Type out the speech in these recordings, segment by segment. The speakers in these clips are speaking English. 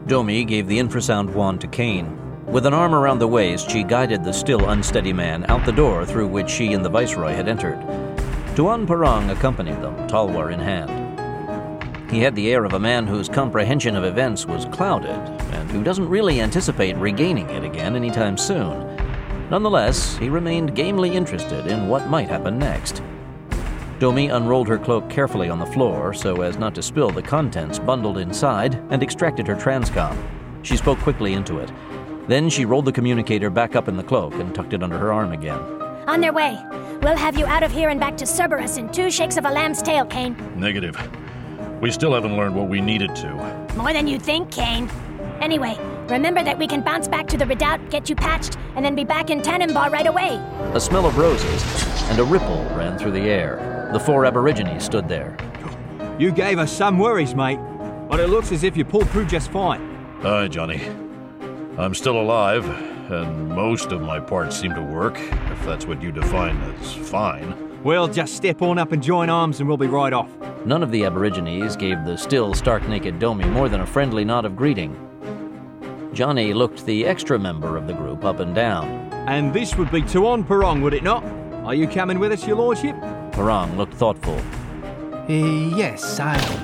Domi gave the infrasound wand to Kane. With an arm around the waist, she guided the still unsteady man out the door through which she and the Viceroy had entered. Tuan Parang accompanied them, talwar in hand. He had the air of a man whose comprehension of events was clouded, and who doesn't really anticipate regaining it again anytime soon. Nonetheless, he remained gamely interested in what might happen next. Domi unrolled her cloak carefully on the floor so as not to spill the contents bundled inside, and extracted her transcom. She spoke quickly into it. Then she rolled the communicator back up in the cloak and tucked it under her arm again. On their way. We'll have you out of here and back to Cerberus in 2 shakes of a lamb's tail, Kane. Negative. We still haven't learned what we needed to. More than you think, Kane. Anyway, remember that we can bounce back to the redoubt, get you patched, and then be back in Tannenbaugh right away. A smell of roses and a ripple ran through the air. The 4 Aborigines stood there. You gave us some worries, mate, but it looks as if you pulled through just fine. Aye, Johnny. I'm still alive, and most of my parts seem to work, if that's what you define as fine. Well, just step on up and join arms and we'll be right off. None of the Aborigines gave the still stark-naked Domi more than a friendly nod of greeting. Johnny looked the extra member of the group up and down. And this would be Tuan Parang, would it not? Are you coming with us, your lordship? Parang looked thoughtful. Yes,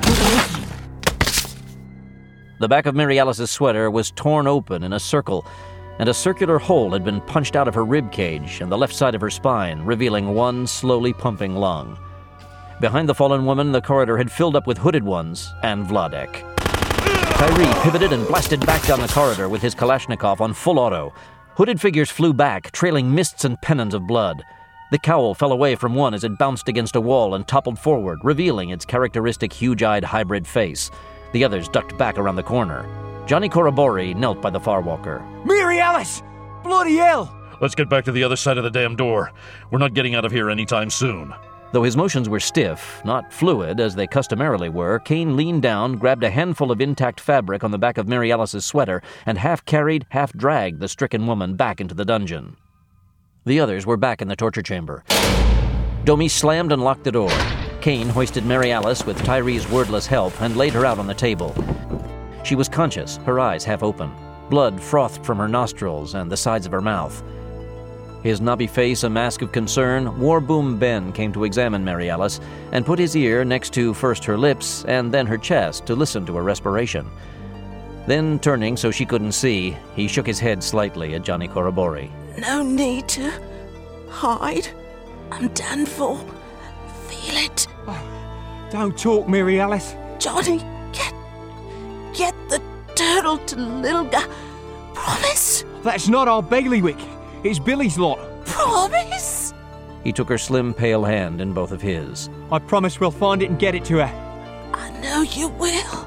The back of Mary Alice's sweater was torn open in a circle, and a circular hole had been punched out of her rib cage and the left side of her spine, revealing one slowly pumping lung. Behind the fallen woman, the corridor had filled up with hooded ones and Vladek. Tyree pivoted and blasted back down the corridor with his Kalashnikov on full auto. Hooded figures flew back, trailing mists and pennons of blood. The cowl fell away from one as it bounced against a wall and toppled forward, revealing its characteristic huge-eyed hybrid face. The others ducked back around the corner. Johnny Korobori knelt by the Farwalker. Mary Alice! Bloody hell! Let's get back to the other side of the damn door. We're not getting out of here anytime soon. Though his motions were stiff, not fluid as they customarily were, Kane leaned down, grabbed a handful of intact fabric on the back of Mary Alice's sweater, and half-carried, half-dragged the stricken woman back into the dungeon. The others were back in the torture chamber. Domi slammed and locked the door. Kane hoisted Mary Alice with Tyree's wordless help and laid her out on the table. She was conscious, her eyes half open. Blood frothed from her nostrils and the sides of her mouth. His knobby face a mask of concern, Warboom Ben came to examine Mary Alice and put his ear next to first her lips and then her chest to listen to her respiration. Then, turning so she couldn't see, he shook his head slightly at Johnny Korobori. No need to hide. I'm done for. Feel it. Oh, don't talk, Mary Alice. Johnny, get the turtle to Lilga. Promise? That's not our bailiwick. It's Billy's lot. Promise? He took her slim, pale hand in both of his. I promise we'll find it and get it to her. I know you will.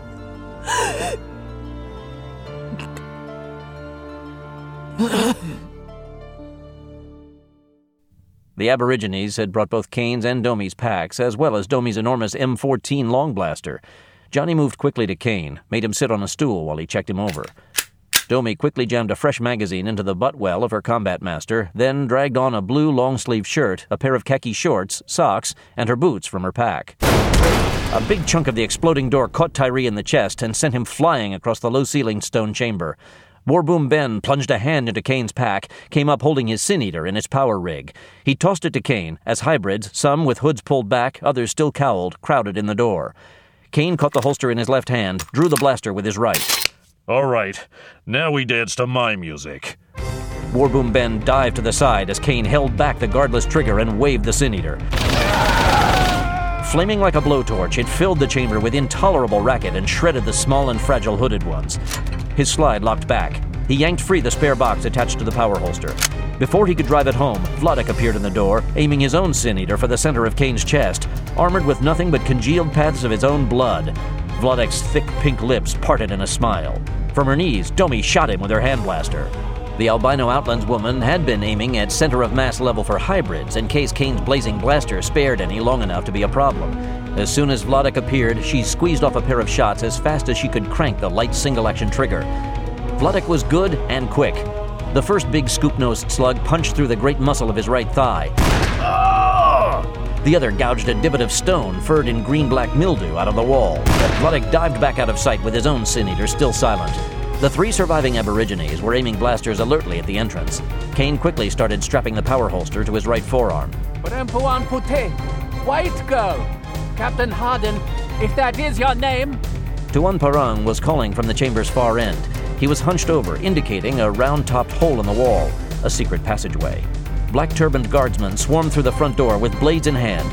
The Aborigines had brought both Kane's and Domi's packs, as well as Domi's enormous M14 long blaster. Johnny moved quickly to Kane, made him sit on a stool while he checked him over. Domi quickly jammed a fresh magazine into the butt well of her combat master, then dragged on a blue long-sleeve shirt, a pair of khaki shorts, socks, and her boots from her pack. A big chunk of the exploding door caught Tyree in the chest and sent him flying across the low-ceilinged stone chamber. Warboom Ben plunged a hand into Kane's pack, came up holding his Sin-Eater in its power rig. He tossed it to Kane, as hybrids, some with hoods pulled back, others still cowled, crowded in the door. Kane caught the holster in his left hand, drew the blaster with his right. All right, now we dance to my music. Warboom Ben dived to the side as Kane held back the guardless trigger and waved the Sin-Eater. Flaming like a blowtorch, it filled the chamber with intolerable racket and shredded the small and fragile hooded ones. His slide locked back. He yanked free the spare box attached to the power holster. Before he could drive it home, Vladek appeared in the door, aiming his own Sin-Eater for the center of Kane's chest, armored with nothing but congealed paths of his own blood. Vladek's thick pink lips parted in a smile. From her knees, Domi shot him with her hand blaster. The albino Outlands woman had been aiming at center of mass level for hybrids in case Kane's blazing blaster spared any long enough to be a problem. As soon as Vladek appeared, she squeezed off a pair of shots as fast as she could crank the light single-action trigger. Vladek was good and quick. The first big scoop-nosed slug punched through the great muscle of his right thigh. The other gouged a divot of stone furred in green-black mildew out of the wall. Vladek dived back out of sight with his own Sin-Eater still silent. The 3 surviving Aborigines were aiming blasters alertly at the entrance. Kane quickly started strapping the power holster to his right forearm. Rempuan Pute, White Girl, Captain Harden, if that is your name. Tuan Parang was calling from the chamber's far end. He was hunched over, indicating a round-topped hole in the wall, a secret passageway. Black-turbaned guardsmen swarmed through the front door with blades in hand.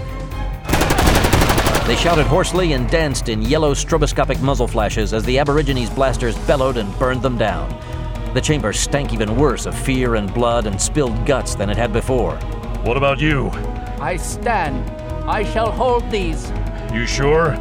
They shouted hoarsely and danced in yellow stroboscopic muzzle flashes as the Aborigines' blasters bellowed and burned them down. The chamber stank even worse of fear and blood and spilled guts than it had before. What about you? I stand. I shall hold these. You sure?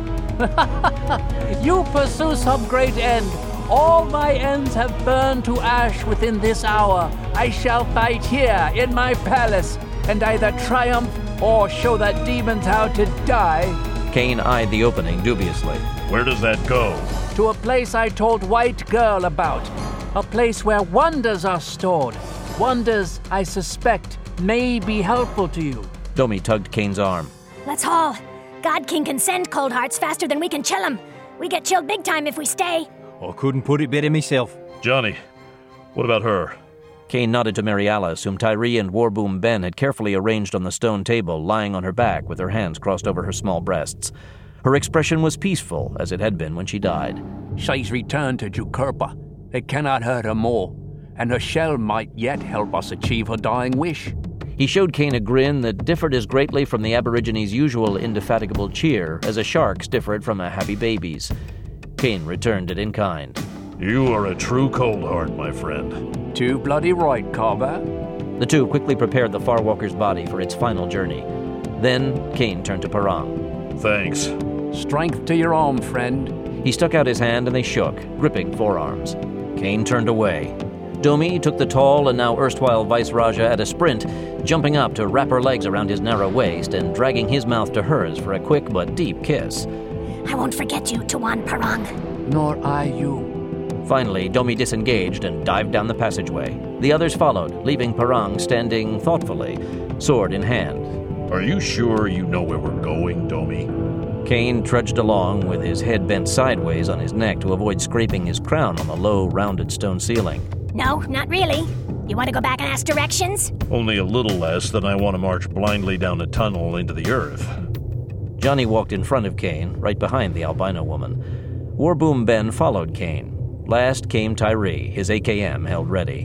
You pursue some great end. All my ends have burned to ash within this hour. I shall fight here in my palace and either triumph or show that demons how to die. Kane eyed the opening dubiously. Where does that go? To a place I told White Girl about. A place where wonders are stored. Wonders, I suspect, may be helpful to you. Domi tugged Kane's arm. Let's haul. God King can send cold hearts faster than we can chill them. We get chilled big time if we stay. I couldn't put it better myself. Johnny, what about her? Kane nodded to Mary Alice, whom Tyree and Warboom Ben had carefully arranged on the stone table, lying on her back with her hands crossed over her small breasts. Her expression was peaceful, as it had been when she died. She's returned to Jukurpa. It cannot hurt her more, and her shell might yet help us achieve her dying wish. He showed Kane a grin that differed as greatly from the Aborigines' usual indefatigable cheer as a shark's differed from a happy baby's. Kane returned it in kind. You are a true cold heart, my friend. Too bloody right, Carver. The two quickly prepared the Farwalker's body for its final journey. Then Kane turned to Parang. Thanks. Strength to your arm, friend. He stuck out his hand and they shook, gripping forearms. Kane turned away. Domi took the tall and now erstwhile Vice Raja at a sprint, jumping up to wrap her legs around his narrow waist and dragging his mouth to hers for a quick but deep kiss. I won't forget you, Tuan Parang. Nor I you. Finally, Domi disengaged and dived down the passageway. The others followed, leaving Parang standing thoughtfully, sword in hand. Are you sure you know where we're going, Domi? Kane trudged along with his head bent sideways on his neck to avoid scraping his crown on the low, rounded stone ceiling. No, not really. You want to go back and ask directions? Only a little less than I want to march blindly down a tunnel into the earth. Johnny walked in front of Kane, right behind the albino woman. Warboom Ben followed Kane. Last came Tyree, his AKM held ready.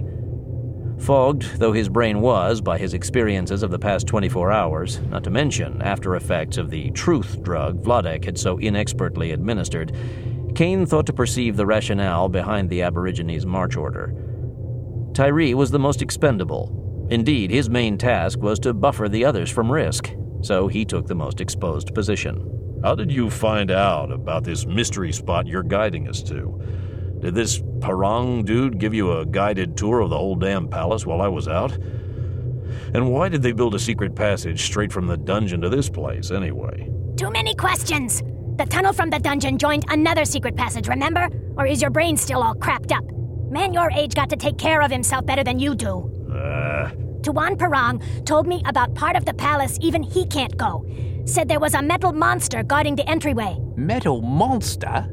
Fogged though his brain was by his experiences of the past 24 hours, not to mention after effects of the truth drug Vladek had so inexpertly administered, Kane thought to perceive the rationale behind the Aborigines' march order. Tyree was the most expendable. Indeed, his main task was to buffer the others from risk, so he took the most exposed position. How did you find out about this mystery spot you're guiding us to? Did this Parang dude give you a guided tour of the whole damn palace while I was out? And why did they build a secret passage straight from the dungeon to this place, anyway? Too many questions. The tunnel from the dungeon joined another secret passage, remember? Or is your brain still all crapped up? Man your age got to take care of himself better than you do. Tuan Parang told me about part of the palace even he can't go. Said there was a metal monster guarding the entryway. Metal monster?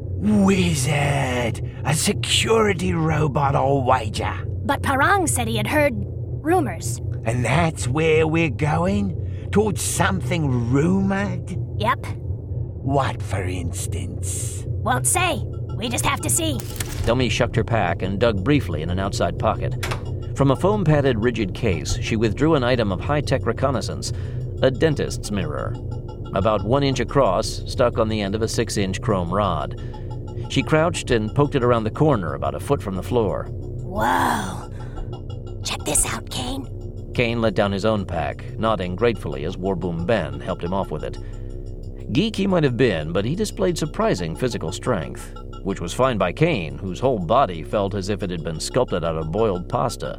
Wizard! A security robot, I'll wager. But Parang said he had heard rumors. And that's where we're going? Towards something rumored? Yep. What, for instance? Won't say. We just have to see. Domi shucked her pack and dug briefly in an outside pocket. From a foam-padded rigid case, she withdrew an item of high-tech reconnaissance, a dentist's mirror, about 1 inch across, stuck on the end of a 6-inch chrome rod. She crouched and poked it around the corner about a foot from the floor. Whoa. Check this out, Kane. Kane let down his own pack, nodding gratefully as Warboom Ben helped him off with it. Geek he might have been, but he displayed surprising physical strength, which was fine by Kane, whose whole body felt as if it had been sculpted out of boiled pasta.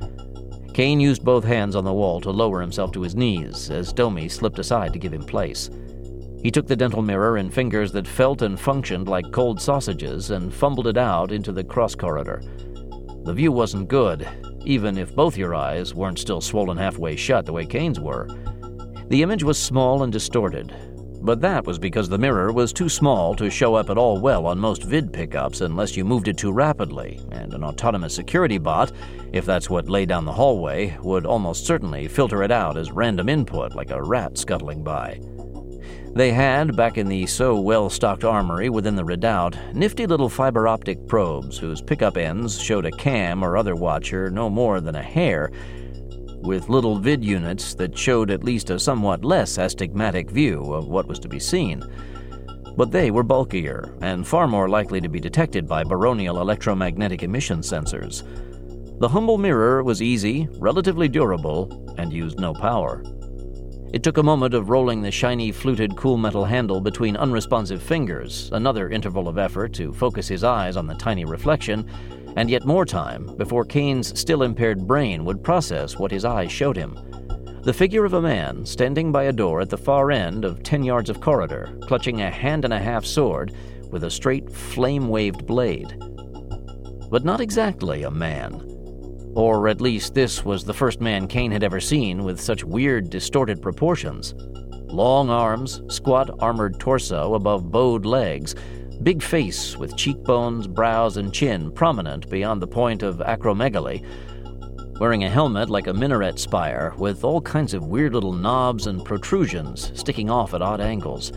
Kane used both hands on the wall to lower himself to his knees as Domi slipped aside to give him place. He took the dental mirror in fingers that felt and functioned like cold sausages and fumbled it out into the cross corridor. The view wasn't good, even if both your eyes weren't still swollen halfway shut the way Kane's were. The image was small and distorted, But that was because the mirror was too small to show up at all well on most vid pickups unless you moved it too rapidly, and an autonomous security bot, if that's what lay down the hallway, would almost certainly filter it out as random input like a rat scuttling by. They had, back in the so-well-stocked armory within the redoubt, nifty little fiber-optic probes whose pickup ends showed a cam or other watcher no more than a hair, with little vid units that showed at least a somewhat less astigmatic view of what was to be seen. But they were bulkier and far more likely to be detected by baronial electromagnetic emission sensors. The humble mirror was easy, relatively durable, and used no power. It took a moment of rolling the shiny, fluted cool metal handle between unresponsive fingers, another interval of effort to focus his eyes on the tiny reflection, and yet more time before Kane's still-impaired brain would process what his eyes showed him. The figure of a man standing by a door at the far end of 10 yards of corridor, clutching a hand-and-a-half sword with a straight, flame-waved blade. But not exactly a man. Or at least this was the first man Kane had ever seen with such weird, distorted proportions. Long arms, squat, armored torso above bowed legs, big face with cheekbones, brows, and chin prominent beyond the point of acromegaly, wearing a helmet like a minaret spire with all kinds of weird little knobs and protrusions sticking off at odd angles.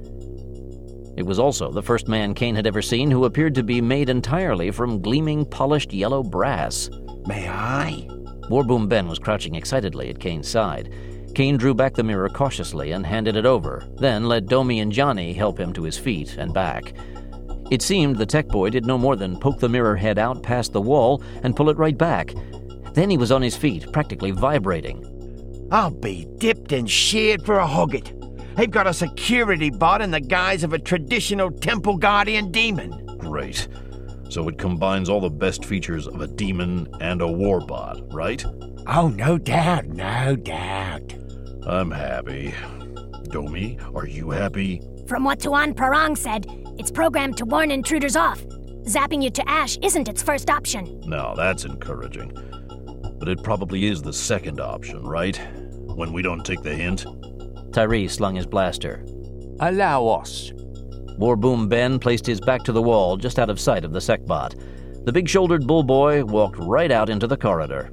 It was also the first man Kane had ever seen who appeared to be made entirely from gleaming, polished yellow brass. May I? Warboom Ben was crouching excitedly at Kane's side. Kane drew back the mirror cautiously and handed it over, then let Domi and Johnny help him to his feet and back. It seemed the tech boy did no more than poke the mirror head out past the wall and pull it right back. Then he was on his feet, practically vibrating. I'll be dipped and sheared for a hogget. They've got a security bot in the guise of a traditional temple guardian demon. Great. So it combines all the best features of a demon and a war bot, right? Oh, no doubt, no doubt. I'm happy. Domi, are you happy? From what Tuan Parang said, it's programmed to warn intruders off. Zapping you to ash isn't its first option. Now, that's encouraging. But it probably is the second option, right? When we don't take the hint? Tyree slung his blaster. Allow us. Warboom Ben placed his back to the wall just out of sight of the SecBot. The big-shouldered bullboy walked right out into the corridor.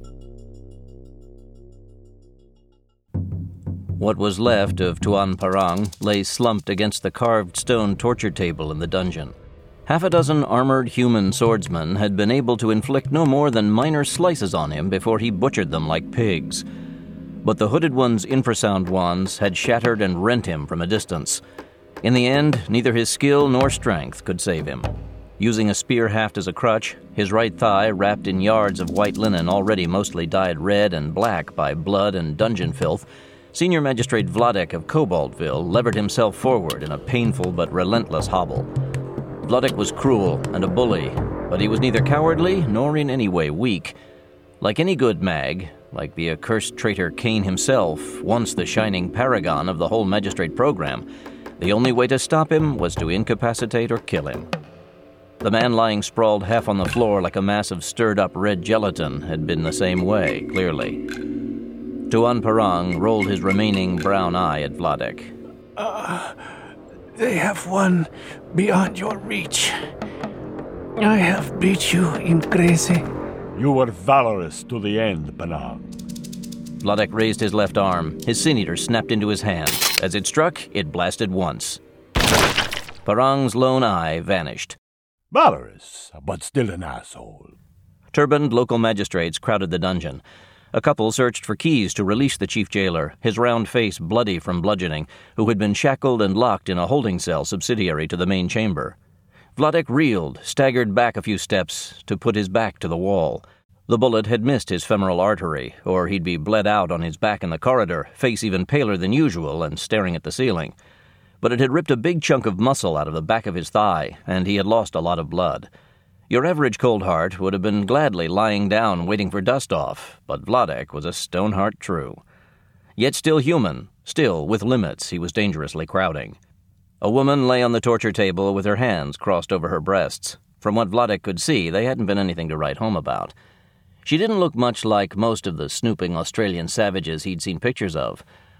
What was left of Tuan Parang lay slumped against the carved stone torture table in the dungeon. Half a dozen armored human swordsmen had been able to inflict no more than minor slices on him before he butchered them like pigs. But the hooded one's infrasound wands had shattered and rent him from a distance. In the end, neither his skill nor strength could save him. Using a spear haft as a crutch, his right thigh wrapped in yards of white linen already mostly dyed red and black by blood and dungeon filth, Senior Magistrate Vladek of Cobaltville levered himself forward in a painful but relentless hobble. Vladek was cruel and a bully, but he was neither cowardly nor in any way weak. Like any good mag, like the accursed traitor Kane himself, once the shining paragon of the whole magistrate program, the only way to stop him was to incapacitate or kill him. The man lying sprawled half on the floor like a mass of stirred-up red gelatin had been the same way, clearly. Tuan Parang rolled his remaining brown eye at Vladek. They have won beyond your reach. I have beat you in crazy. You were valorous to the end, Parang. Vladek raised his left arm. His sin eater snapped into his hand. As it struck, it blasted once. Parang's lone eye vanished. Valorous, but still an asshole. Turbaned local magistrates crowded the dungeon. A couple searched for keys to release the chief jailer, his round face bloody from bludgeoning, who had been shackled and locked in a holding cell subsidiary to the main chamber. Vladek reeled, staggered back a few steps to put his back to the wall. The bullet had missed his femoral artery, or he'd be bled out on his back in the corridor, face even paler than usual and staring at the ceiling. But it had ripped a big chunk of muscle out of the back of his thigh, and he had lost a lot of blood. Your average cold heart would have been gladly lying down waiting for dust off, but Vladek was a stone heart true. Yet still human, still, with limits, he was dangerously crowding. A woman lay on the torture table with her hands crossed over her breasts. From what Vladek could see, they hadn't been anything to write home about. She didn't look much like most of the snooping Australian savages he'd seen pictures of.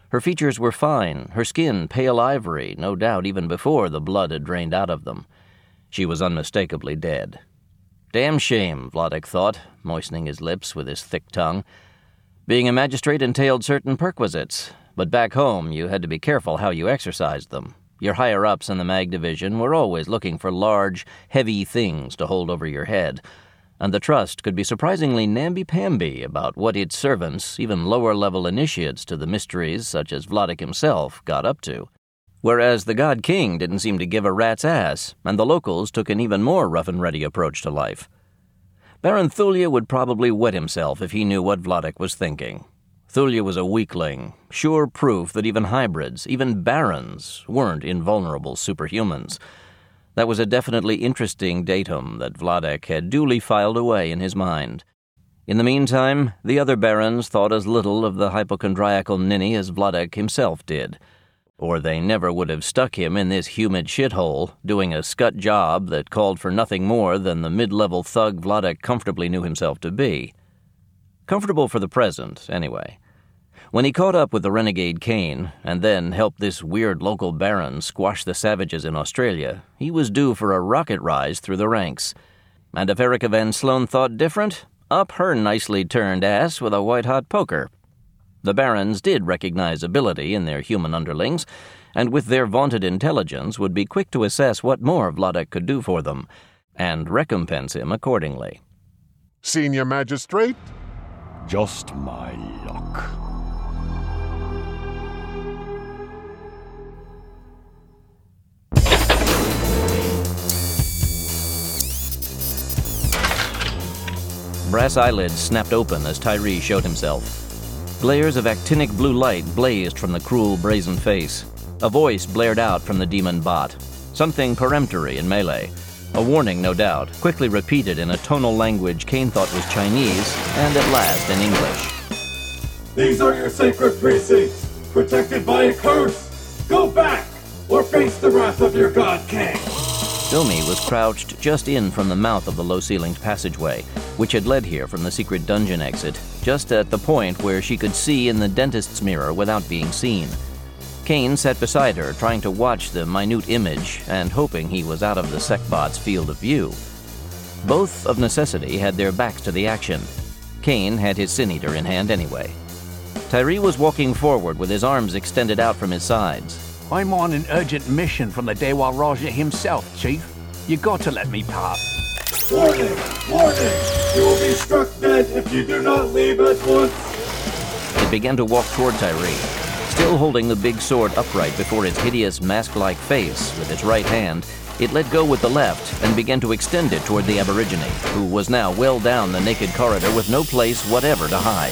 Her features were fine, her skin pale ivory, no doubt even before the blood had drained out of them. She was unmistakably dead. Damn shame, Vladek thought, moistening his lips with his thick tongue. Being a magistrate entailed certain perquisites, but back home you had to be careful how you exercised them. Your higher-ups in the Mag Division were always looking for large, heavy things to hold over your head, and the Trust could be surprisingly namby-pamby about what its servants, even lower-level initiates to the mysteries such as Vladek himself, got up to. Whereas the God King didn't seem to give a rat's ass, and the locals took an even more rough-and-ready approach to life. Baron Thulia would probably wet himself if he knew what Vladek was thinking. Thulia was a weakling, sure proof that even hybrids, even barons, weren't invulnerable superhumans. That was a definitely interesting datum that Vladek had duly filed away in his mind. In the meantime, the other barons thought as little of the hypochondriacal ninny as Vladek himself did. Or they never would have stuck him in this humid shithole, doing a scut job that called for nothing more than the mid-level thug Vladek comfortably knew himself to be. Comfortable for the present, anyway. When he caught up with the renegade Kane, and then helped this weird local baron squash the savages in Australia, he was due for a rocket rise through the ranks. And if Erica Van Sloan thought different, up her nicely turned ass with a white-hot poker. The barons did recognize ability in their human underlings, and with their vaunted intelligence would be quick to assess what more Vladek could do for them, and recompense him accordingly. Senior Magistrate? Just my luck. Brass eyelids snapped open as Tyree showed himself. Glares of actinic blue light blazed from the cruel, brazen face. A voice blared out from the demon bot. Something peremptory in Malay. A warning, no doubt, quickly repeated in a tonal language Kane thought was Chinese, and at last in English. These are your sacred precincts, protected by a curse. Go back, or face the wrath of your God King. Domi was crouched just in from the mouth of the low-ceilinged passageway, which had led here from the secret dungeon exit, just at the point where she could see in the dentist's mirror without being seen. Kane sat beside her, trying to watch the minute image and hoping he was out of the Secbot's field of view. Both, of necessity, had their backs to the action. Kane had his Sin-Eater in hand anyway. Tyree was walking forward with his arms extended out from his sides. I'm on an urgent mission from the Dewa Raja himself, Chief. You got to let me pass. Warning! Warning! You will be struck dead if you do not leave at once! It began to walk toward Tyree, still holding the big sword upright before its hideous mask-like face with its right hand. It let go with the left and began to extend it toward the Aborigine, who was now well down the naked corridor with no place whatever to hide.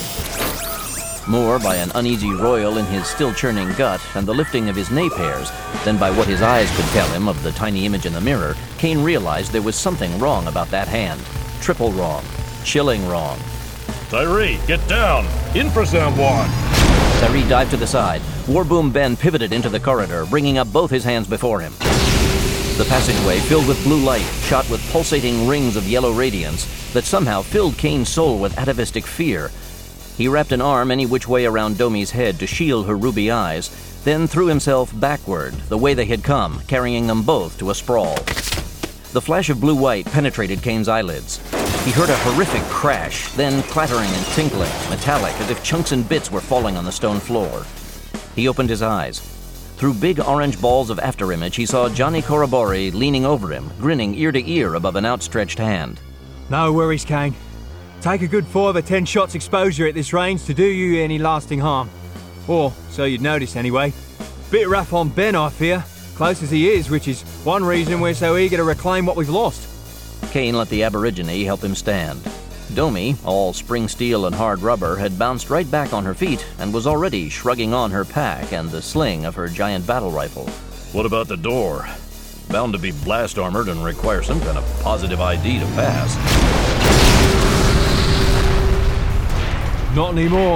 More by an uneasy roil in his still-churning gut and the lifting of his nape hairs than by what his eyes could tell him of the tiny image in the mirror, Kane realized there was something wrong about that hand. Triple wrong. Chilling wrong. Tyree, get down! Infrasound one! Tyree dived to the side. Warboom Ben pivoted into the corridor, bringing up both his hands before him. The passageway, filled with blue light, shot with pulsating rings of yellow radiance that somehow filled Kane's soul with atavistic fear. He wrapped an arm any which way around Domi's head to shield her ruby eyes, then threw himself backward, the way they had come, carrying them both to a sprawl. The flash of blue white penetrated Kane's eyelids. He heard a horrific crash, then clattering and tinkling, metallic, as if chunks and bits were falling on the stone floor. He opened his eyes. Through big orange balls of afterimage, he saw Johnny Korobori leaning over him, grinning ear to ear above an outstretched hand. No worries, Kane. Take a good 5 or 10 shots exposure at this range to do you any lasting harm. Or, so you'd notice anyway. Bit rough on Ben, I fear. Close as he is, which is one reason we're so eager to reclaim what we've lost. Kane let the Aborigine help him stand. Domi, all spring steel and hard rubber, had bounced right back on her feet and was already shrugging on her pack and the sling of her giant battle rifle. What about the door? Bound to be blast armored and require some kind of positive ID to pass. Not anymore.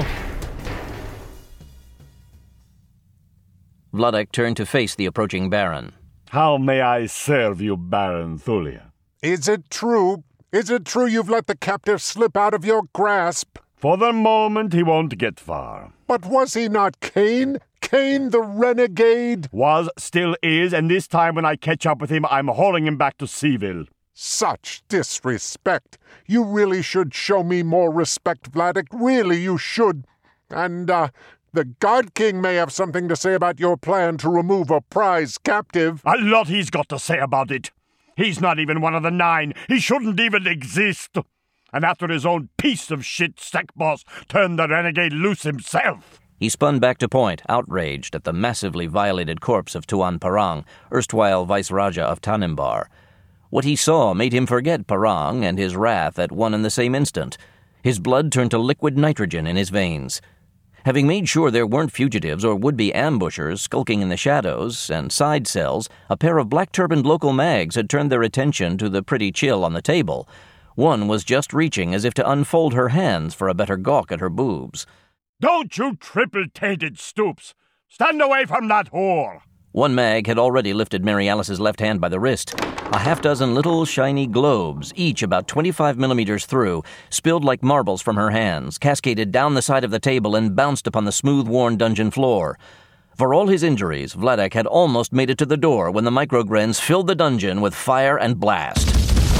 Vladek turned to face the approaching Baron. How may I serve you, Baron Thulia? Is it true? Is it true you've let the captive slip out of your grasp? For the moment, he won't get far. But was he not Kane? Kane the renegade? Was, still is, and this time when I catch up with him, I'm hauling him back to Seaville. Such disrespect. You really should show me more respect, Vladek. Really, you should. And, the God King may have something to say about your plan to remove a prize captive. A lot he's got to say about it. He's not even one of the 9. He shouldn't even exist. And after his own piece of shit sec boss turned the renegade loose himself. He spun back to point, outraged at the massively violated corpse of Tuan Parang, erstwhile Vice-Raja of Tanimbar. What he saw made him forget Parang and his wrath at one and the same instant. His blood turned to liquid nitrogen in his veins. Having made sure there weren't fugitives or would-be ambushers skulking in the shadows and side cells, a pair of black-turbaned local mags had turned their attention to the pretty chill on the table. One was just reaching as if to unfold her hands for a better gawk at her boobs. Don't you triple-tainted stoops! Stand away from that whore! One mag had already lifted Mary Alice's left hand by the wrist. A half-dozen little shiny globes, each about 25 millimeters through, spilled like marbles from her hands, cascaded down the side of the table and bounced upon the smooth-worn dungeon floor. For all his injuries, Vladek had almost made it to the door when the microgrens filled the dungeon with fire and blast.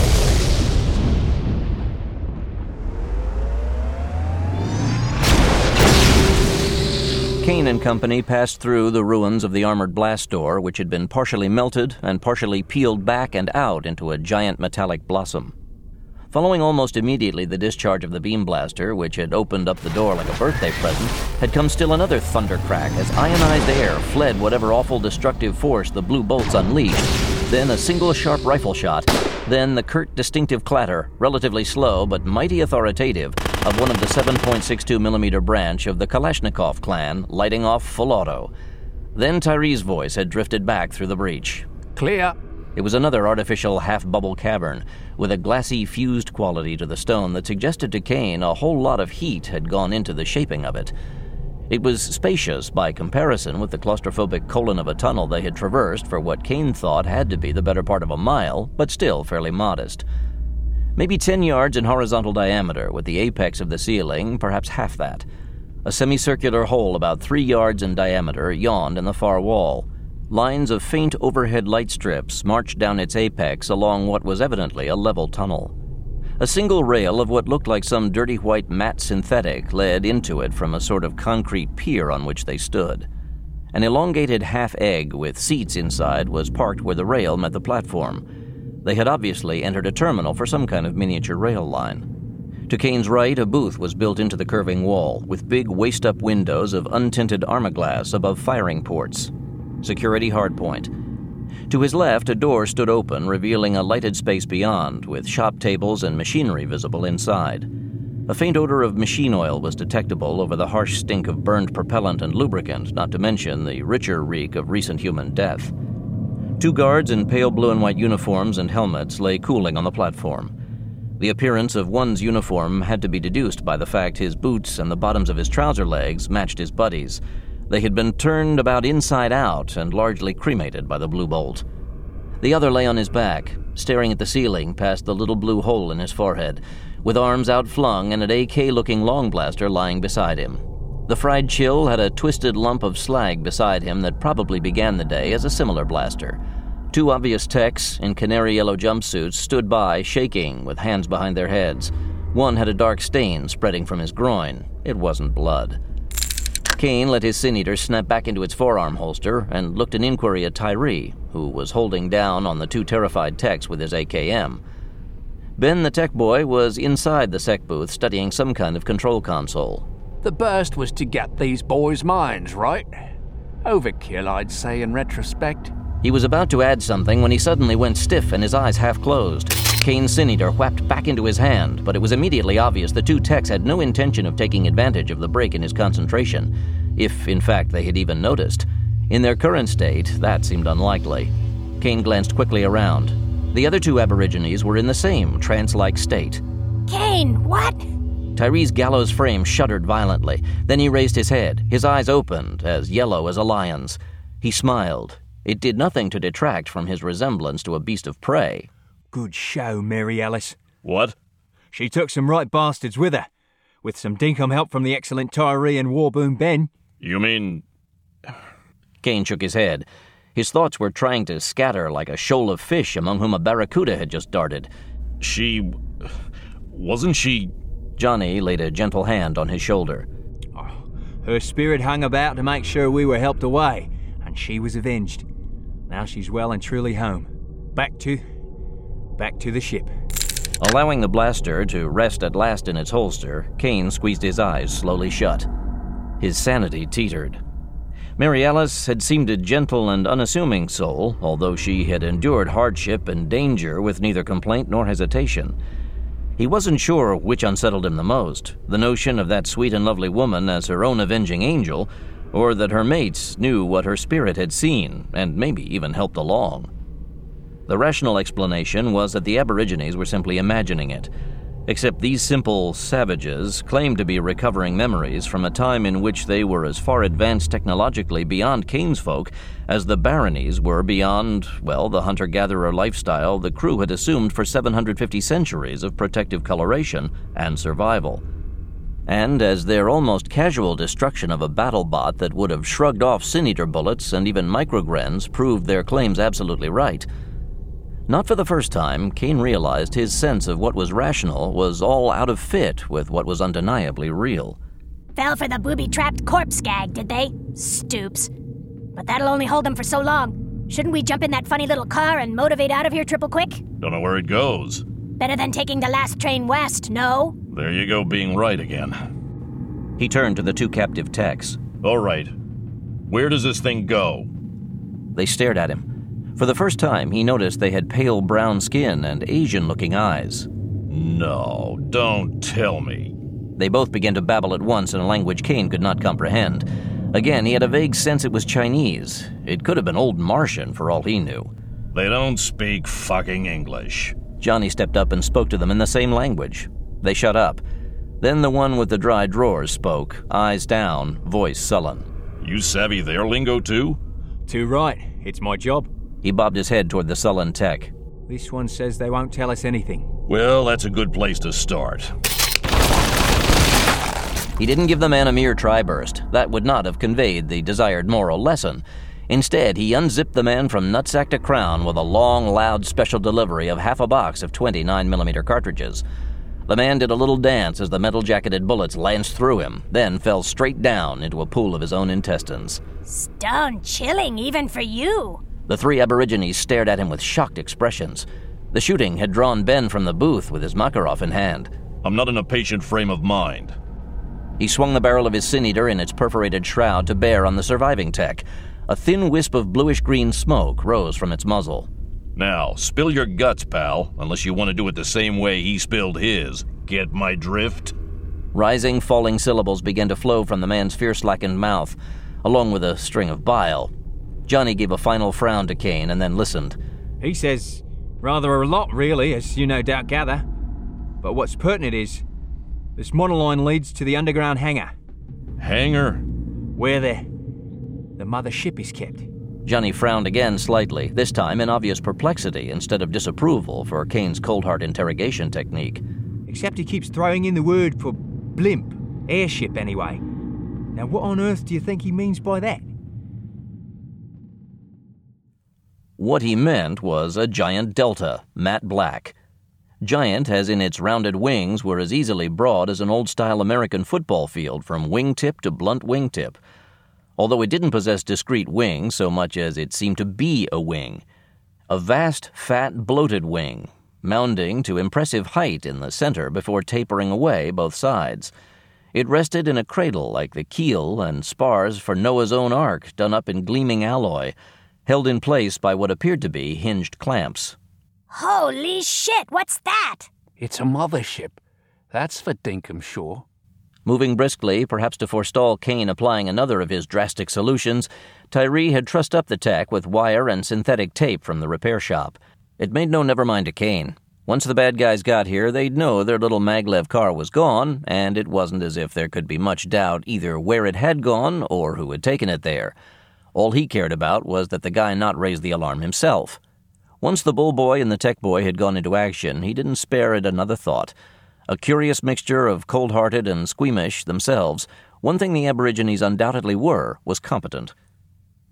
Kane and company passed through the ruins of the armored blast door, which had been partially melted and partially peeled back and out into a giant metallic blossom. Following almost immediately the discharge of the beam blaster, which had opened up the door like a birthday present, had come still another thunder crack as ionized air fled whatever awful destructive force the blue bolts unleashed. Then a single sharp rifle shot. Then the curt, distinctive clatter, relatively slow but mighty authoritative, of one of the 7.62mm branch of the Kalashnikov clan lighting off full auto. Then Tyree's voice had drifted back through the breach. Clear. It was another artificial half-bubble cavern, with a glassy fused quality to the stone that suggested to Kane a whole lot of heat had gone into the shaping of it. It was spacious by comparison with the claustrophobic colon of a tunnel they had traversed for what Kane thought had to be the better part of a mile, but still fairly modest. Maybe 10 yards in horizontal diameter, with the apex of the ceiling perhaps half that. A semicircular hole about 3 yards in diameter yawned in the far wall. Lines of faint overhead light strips marched down its apex along what was evidently a level tunnel. A single rail of what looked like some dirty white matte synthetic led into it from a sort of concrete pier on which they stood. An elongated half-egg with seats inside was parked where the rail met the platform. They had obviously entered a terminal for some kind of miniature rail line. To Kane's right, a booth was built into the curving wall, with big waist-up windows of untinted armaglass above firing ports. Security hardpoint. To his left, a door stood open, revealing a lighted space beyond, with shop tables and machinery visible inside. A faint odor of machine oil was detectable over the harsh stink of burned propellant and lubricant, not to mention the richer reek of recent human death. 2 guards in pale blue and white uniforms and helmets lay cooling on the platform. The appearance of one's uniform had to be deduced by the fact his boots and the bottoms of his trouser legs matched his buddies. They had been turned about inside out and largely cremated by the blue bolt. The other lay on his back, staring at the ceiling past the little blue hole in his forehead, with arms outflung and an AK-looking long blaster lying beside him. The fried chill had a twisted lump of slag beside him that probably began the day as a similar blaster. 2 obvious techs in canary yellow jumpsuits stood by, shaking, with hands behind their heads. One had a dark stain spreading from his groin. It wasn't blood. Kane let his Sin-Eater snap back into its forearm holster and looked an inquiry at Tyree, who was holding down on the 2 terrified techs with his AKM. Ben, the tech boy, was inside the sec booth studying some kind of control console. The burst was to get these boys' minds, right? Overkill, I'd say, in retrospect. He was about to add something when he suddenly went stiff and his eyes half closed. Kane's Sin-Eater whapped back into his hand, but it was immediately obvious the 2 techs had no intention of taking advantage of the break in his concentration, if in fact they had even noticed. In their current state, that seemed unlikely. Kane glanced quickly around. The other 2 aborigines were in the same trance-like state. Kane, what? Tyree's gallows frame shuddered violently. Then he raised his head, his eyes opened, as yellow as a lion's. He smiled. It did nothing to detract from his resemblance to a beast of prey. Good show, Mary Alice. What? She took some right bastards with her, with some dinkum help from the excellent Tyree and Warboom Ben. You mean... Kane shook his head. His thoughts were trying to scatter like a shoal of fish among whom a barracuda had just darted. Wasn't she... Johnny laid a gentle hand on his shoulder. Her spirit hung about to make sure we were helped away, and she was avenged. Now she's well and truly home. Back to the ship. Allowing the blaster to rest at last in its holster, Kane squeezed his eyes slowly shut. His sanity teetered. Mary Alice had seemed a gentle and unassuming soul, although she had endured hardship and danger with neither complaint nor hesitation. He wasn't sure which unsettled him the most, the notion of that sweet and lovely woman as her own avenging angel, or that her mates knew what her spirit had seen, and maybe even helped along. The rational explanation was that the Aborigines were simply imagining it, except these simple savages claimed to be recovering memories from a time in which they were as far advanced technologically beyond Kane's folk as the Baronies were beyond, well, the hunter-gatherer lifestyle the crew had assumed for 750 centuries of protective coloration and survival. And as their almost casual destruction of a battle bot that would have shrugged off Sin-Eater bullets and even microgrens proved their claims absolutely right. Not for the first time, Kane realized his sense of what was rational was all out of fit with what was undeniably real. Fell for the booby-trapped corpse gag, did they? Stoops. But that'll only hold them for so long. Shouldn't we jump in that funny little car and motivate out of here triple quick? Don't know where it goes. Better than taking the last train west, no? There you go, being right again. He turned to the two captive techs. All right. Where does this thing go? They stared at him. For the first time, he noticed they had pale brown skin and Asian-looking eyes. No, don't tell me. They both began to babble at once in a language Kane could not comprehend. Again, he had a vague sense it was Chinese. It could have been Old Martian, for all he knew. They don't speak fucking English. Johnny stepped up and spoke to them in the same language. They shut up. Then the one with the dry drawers spoke, eyes down, voice sullen. You savvy their lingo, too? Too right. It's my job. He bobbed his head toward the sullen tech. This one says they won't tell us anything. Well, that's a good place to start. He didn't give the man a mere tri-burst. That would not have conveyed the desired moral lesson. Instead, he unzipped the man from nutsack to crown with a long, loud special delivery of half a box of 20 9mm cartridges. The man did a little dance as the metal-jacketed bullets lanced through him, then fell straight down into a pool of his own intestines. Stone chilling even for you. The three Aborigines stared at him with shocked expressions. The shooting had drawn Ben from the booth with his Makarov in hand. I'm not in a patient frame of mind. He swung the barrel of his Sin-Eater in its perforated shroud to bear on the surviving tech. A thin wisp of bluish-green smoke rose from its muzzle. Now, spill your guts, pal, unless you want to do it the same way he spilled his. Get my drift? Rising, falling syllables began to flow from the man's fierce-slackened mouth, along with a string of bile. Johnny gave a final frown to Kane and then listened. He says rather a lot, really, as you no doubt gather. But what's pertinent is, this monoline leads to the underground hangar. Hangar? Where the mother ship is kept. Johnny frowned again slightly, this time in obvious perplexity instead of disapproval for Kane's cold-hard interrogation technique. Except he keeps throwing in the word for blimp, airship anyway. Now what on earth do you think he means by that? What he meant was a giant delta, matte black. Giant as in its rounded wings were as easily broad as an old-style American football field from wingtip to blunt wingtip. Although it didn't possess discrete wings so much as it seemed to be a wing. A vast, fat, bloated wing, mounding to impressive height in the center before tapering away both sides. It rested in a cradle like the keel and spars for Noah's own ark done up in gleaming alloy, held in place by what appeared to be hinged clamps. Holy shit, what's that? It's a mothership. That's for dinkum sure. Moving briskly, perhaps to forestall Kane applying another of his drastic solutions, Tyree had trussed up the tech with wire and synthetic tape from the repair shop. It made no nevermind to Kane. Once the bad guys got here, they'd know their little maglev car was gone, and it wasn't as if there could be much doubt either where it had gone or who had taken it there. All he cared about was that the guy not raise the alarm himself. Once the bull boy and the tech boy had gone into action, he didn't spare it another thought. A curious mixture of cold-hearted and squeamish themselves, one thing the Aborigines undoubtedly were was competent.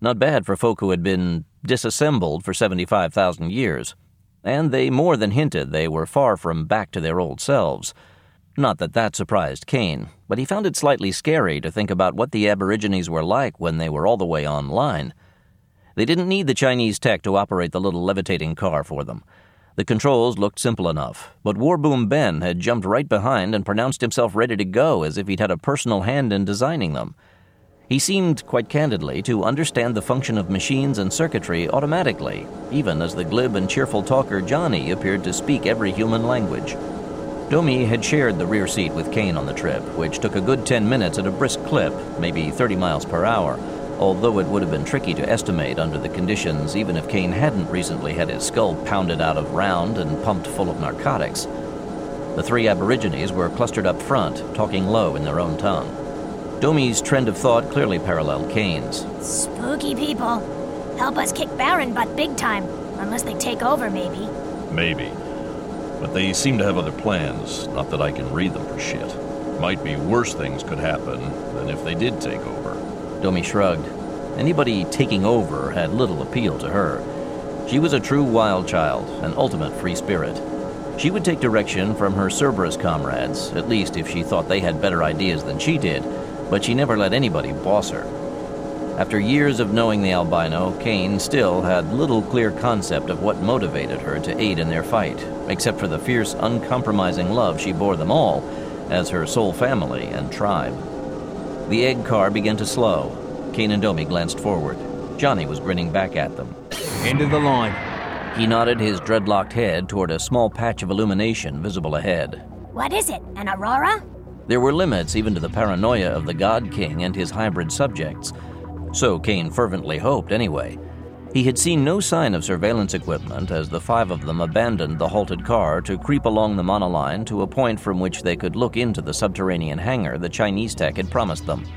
Not bad for folk who had been disassembled for 75,000 years. And they more than hinted they were far from back to their old selves. Not that that surprised Kane, but he found it slightly scary to think about what the Aborigines were like when they were all the way online. They didn't need the Chinese tech to operate the little levitating car for them. The controls looked simple enough, but Warboom Ben had jumped right behind and pronounced himself ready to go as if he'd had a personal hand in designing them. He seemed, quite candidly, to understand the function of machines and circuitry automatically, even as the glib and cheerful talker Johnny appeared to speak every human language. Domi had shared the rear seat with Kane on the trip, which took a good 10 minutes at a brisk clip, maybe 30 miles per hour, although it would have been tricky to estimate under the conditions even if Kane hadn't recently had his skull pounded out of round and pumped full of narcotics. The three Aborigines were clustered up front, talking low in their own tongue. Domi's trend of thought clearly paralleled Kane's. Spooky people. Help us kick Baron butt big time. Unless they take over, maybe. Maybe. But they seem to have other plans, not that I can read them for shit. Might be worse things could happen than if they did take over. Domi shrugged. Anybody taking over had little appeal to her. She was a true wild child, an ultimate free spirit. She would take direction from her Cerberus comrades, at least if she thought they had better ideas than she did, but she never let anybody boss her. After years of knowing the albino, Kane still had little clear concept of what motivated her to aid in their fight, except for the fierce, uncompromising love she bore them all as her sole family and tribe. The egg car began to slow. Kane and Domi glanced forward. Johnny was grinning back at them. End of the line. He nodded his dreadlocked head toward a small patch of illumination visible ahead. What is it, an aurora? There were limits even to the paranoia of the God King and his hybrid subjects. So Kane fervently hoped, anyway. He had seen no sign of surveillance equipment as the five of them abandoned the halted car to creep along the monoline to a point from which they could look into the subterranean hangar the Chinese tech had promised them.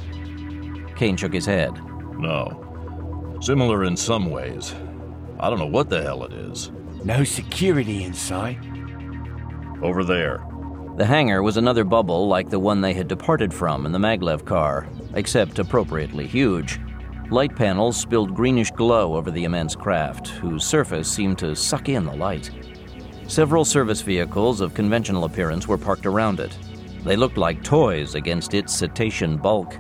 Kane shook his head. No. Similar in some ways. I don't know what the hell it is. No security inside. Over there. The hangar was another bubble like the one they had departed from in the maglev car, except appropriately huge. Light panels spilled greenish glow over the immense craft, whose surface seemed to suck in the light. Several service vehicles of conventional appearance were parked around it. They looked like toys against its cetacean bulk.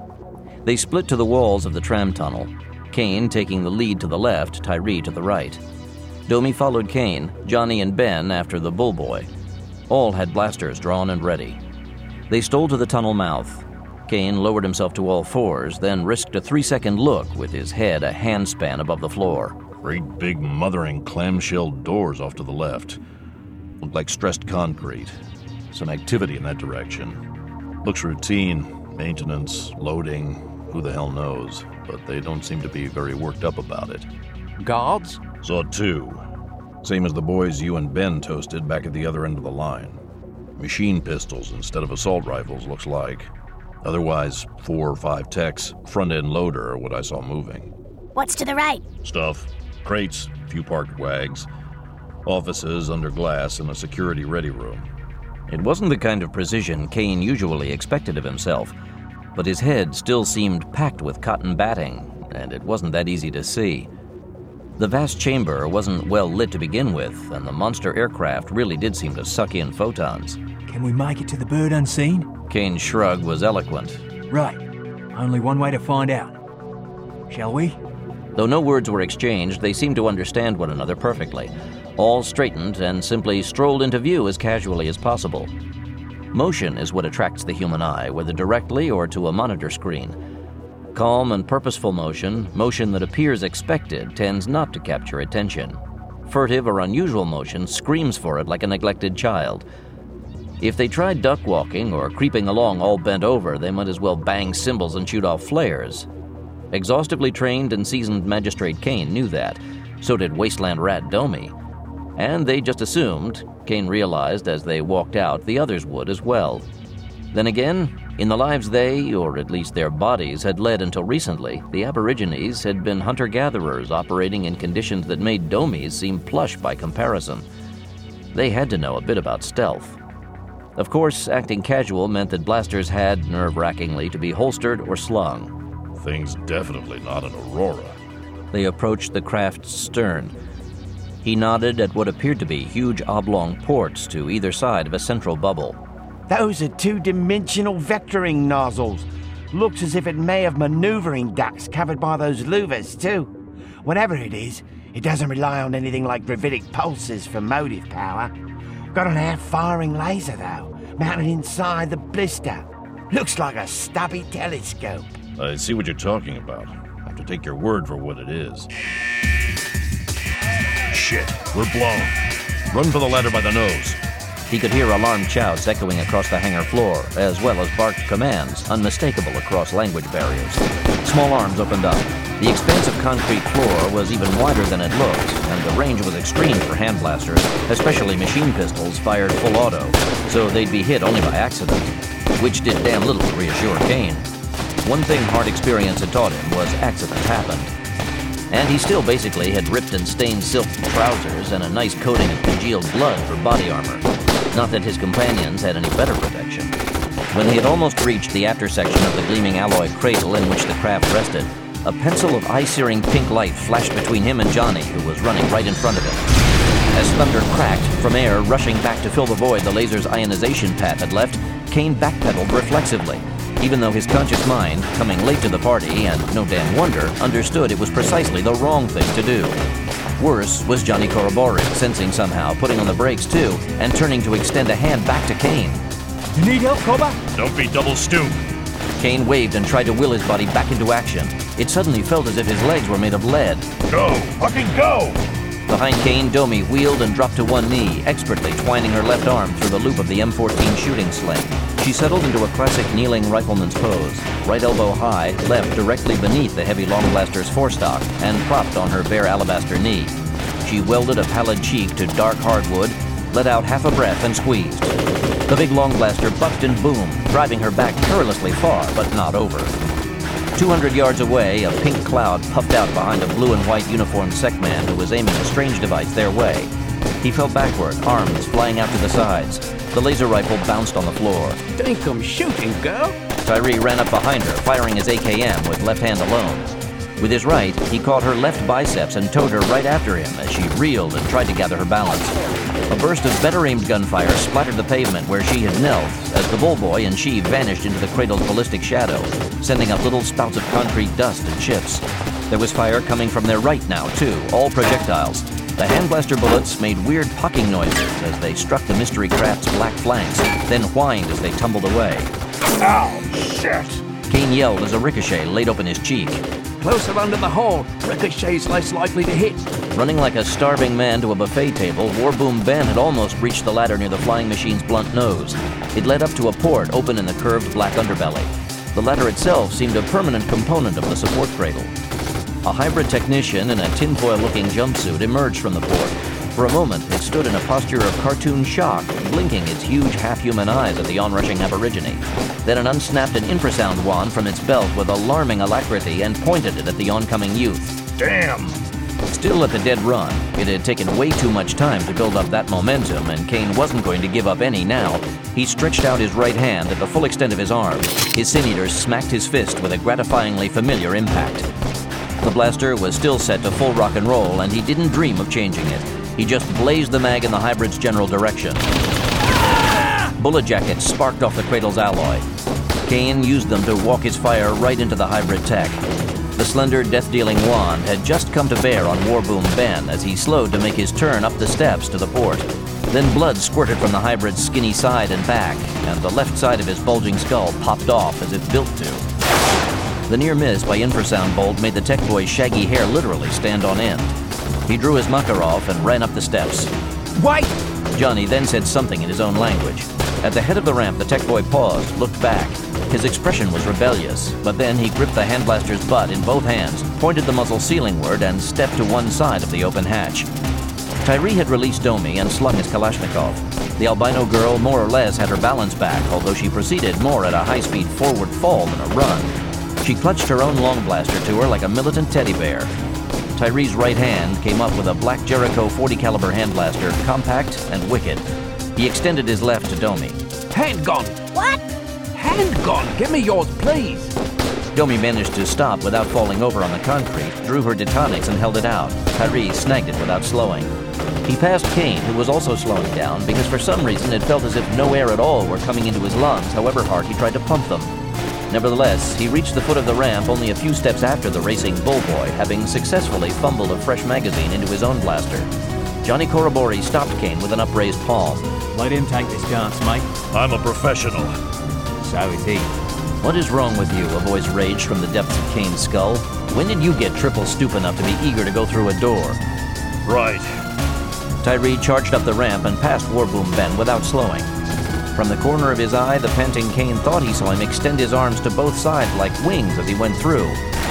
They split to the walls of the tram tunnel, Kane taking the lead to the left, Tyree to the right. Domi followed Kane, Johnny and Ben after the bullboy. All had blasters drawn and ready. They stole to the tunnel mouth. Kane lowered himself to all fours, then risked a 3-second look with his head a handspan above the floor. Great big mothering clamshell doors off to the left. Looked like stressed concrete. Some activity in that direction. Looks routine. Maintenance, loading, who the hell knows. But they don't seem to be very worked up about it. Guards? Saw two. Same as the boys you and Ben toasted back at the other end of the line. Machine pistols instead of assault rifles, looks like. Otherwise, 4 or 5 techs, front-end loader are what I saw moving. What's to the right? Stuff. Crates, few parked wags. Offices under glass and a security-ready room. It wasn't the kind of precision Kane usually expected of himself, but his head still seemed packed with cotton batting, and it wasn't that easy to see. The vast chamber wasn't well lit to begin with, and the monster aircraft really did seem to suck in photons. Can we make it to the bird unseen? Kane's shrug was eloquent. Right. Only one way to find out. Shall we? Though no words were exchanged, they seemed to understand one another perfectly. All straightened and simply strolled into view as casually as possible. Motion is what attracts the human eye, whether directly or to a monitor screen. Calm and purposeful motion that appears expected, tends not to capture attention. Furtive or unusual motion screams for it like a neglected child. If they tried duck walking or creeping along all bent over, they might as well bang cymbals and shoot off flares. Exhaustively trained and seasoned Magistrate Kane knew that. So did wasteland rat Domi. And they just assumed, Kane realized as they walked out, the others would as well. Then again, in the lives they, or at least their bodies, had led until recently, the Aborigines had been hunter-gatherers operating in conditions that made Domis seem plush by comparison. They had to know a bit about stealth. Of course, acting casual meant that blasters had, nerve-wrackingly, to be holstered or slung. Thing's definitely not an Aurora. They approached the craft's stern. He nodded at what appeared to be huge oblong ports to either side of a central bubble. Those are two-dimensional vectoring nozzles. Looks as if it may have maneuvering ducts covered by those louvers, too. Whatever it is, it doesn't rely on anything like gravitic pulses for motive power. Got an air-firing laser, though, mounted inside the blister. Looks like a stubby telescope. I see what you're talking about. I have to take your word for what it is. Shit, we're blown. Run for the ladder by the nose. He could hear alarmed shouts echoing across the hangar floor, as well as barked commands, unmistakable across language barriers. Small arms opened up. The expanse of concrete floor was even wider than it looked, and the range was extreme for hand blasters, especially machine pistols fired full auto, so they'd be hit only by accident, which did damn little to reassure Kane. One thing hard experience had taught him was accidents happened. And he still basically had ripped and stained silk trousers and a nice coating of congealed blood for body armor. Not that his companions had any better protection. When he had almost reached the after section of the gleaming alloy cradle in which the craft rested, a pencil of eye-searing pink light flashed between him and Johnny, who was running right in front of him. As thunder cracked from air rushing back to fill the void the laser's ionization path had left, Kane backpedaled reflexively, even though his conscious mind, coming late to the party, and no damn wonder, understood it was precisely the wrong thing to do. Worse was Johnny Korobori, sensing somehow, putting on the brakes too, and turning to extend a hand back to Kane. You need help, Koba? Don't be double stoop. Kane waved and tried to will his body back into action. It suddenly felt as if his legs were made of lead. Go! Fucking go! Behind Kane, Domi wheeled and dropped to one knee, expertly twining her left arm through the loop of the M14 shooting sling. She settled into a classic kneeling rifleman's pose, right elbow high, left directly beneath the heavy long blaster's forestock, and propped on her bare alabaster knee. She welded a pallid cheek to dark hardwood, let out half a breath, and squeezed. The big long blaster bucked and boomed, driving her back perilously far, but not over. 200 yards away, a pink cloud puffed out behind a blue and white uniformed SecMan who was aiming a strange device their way. He fell backward, arms flying out to the sides. The laser rifle bounced on the floor. Dinkum shooting, girl. Tyree ran up behind her, firing his AKM with left hand alone. With his right, he caught her left biceps and towed her right after him as she reeled and tried to gather her balance. A burst of better-aimed gunfire splattered the pavement where she had knelt as the bullboy and she vanished into the cradle's ballistic shadow, sending up little spouts of concrete dust and chips. There was fire coming from their right now, too, all projectiles. The hand blaster bullets made weird pucking noises as they struck the mystery craft's black flanks, then whined as they tumbled away. Ow, shit! Kane yelled as a ricochet laid open his cheek. Closer under the hull. Ricochet's less likely to hit. Running like a starving man to a buffet table, Warboom Ben had almost reached the ladder near the flying machine's blunt nose. It led up to a port open in the curved black underbelly. The ladder itself seemed a permanent component of the support cradle. A hybrid technician in a tinfoil-looking jumpsuit emerged from the port. For a moment, it stood in a posture of cartoon shock, blinking its huge half-human eyes at the onrushing aborigine. Then it unsnapped an infrasound wand from its belt with alarming alacrity and pointed it at the oncoming youth. Damn! Still at the dead run, it had taken way too much time to build up that momentum, and Kane wasn't going to give up any now. He stretched out his right hand at the full extent of his arm. His sin-eater smacked his fist with a gratifyingly familiar impact. The blaster was still set to full rock and roll, and he didn't dream of changing it. He just blazed the mag in the hybrid's general direction. Bullet jackets sparked off the cradle's alloy. Kane used them to walk his fire right into the hybrid tech. The slender, death-dealing wand had just come to bear on Warboom Ben as he slowed to make his turn up the steps to the port. Then blood squirted from the hybrid's skinny side and back, and the left side of his bulging skull popped off as if built to. The near miss by infrasound bolt made the tech boy's shaggy hair literally stand on end. He drew his Makarov and ran up the steps. Wait! Johnny then said something in his own language. At the head of the ramp, the tech boy paused, looked back. His expression was rebellious, but then he gripped the hand blaster's butt in both hands, pointed the muzzle ceilingward, and stepped to one side of the open hatch. Tyree had released Domi and slung his Kalashnikov. The albino girl more or less had her balance back, although she proceeded more at a high-speed forward fall than a run. She clutched her own long blaster to her like a militant teddy bear. Tyree's right hand came up with a black Jericho .40 caliber hand blaster, compact and wicked. He extended his left to Domi. Handgun! What? Handgun! Give me yours, please! Domi managed to stop without falling over on the concrete, drew her detonics and held it out. Tyree snagged it without slowing. He passed Kane, who was also slowing down, because for some reason it felt as if no air at all were coming into his lungs, however hard he tried to pump them. Nevertheless, he reached the foot of the ramp only a few steps after the racing bullboy, having successfully fumbled a fresh magazine into his own blaster. Johnny Korobori stopped Kane with an upraised palm. Let him take this chance, mate. I'm a professional. So is he. What is wrong with you? A voice raged from the depths of Kane's skull. When did you get triple stoop enough to be eager to go through a door? Right. Tyree charged up the ramp and passed Warboom Ben without slowing. From the corner of his eye, the panting Kane thought he saw him extend his arms to both sides like wings as he went through.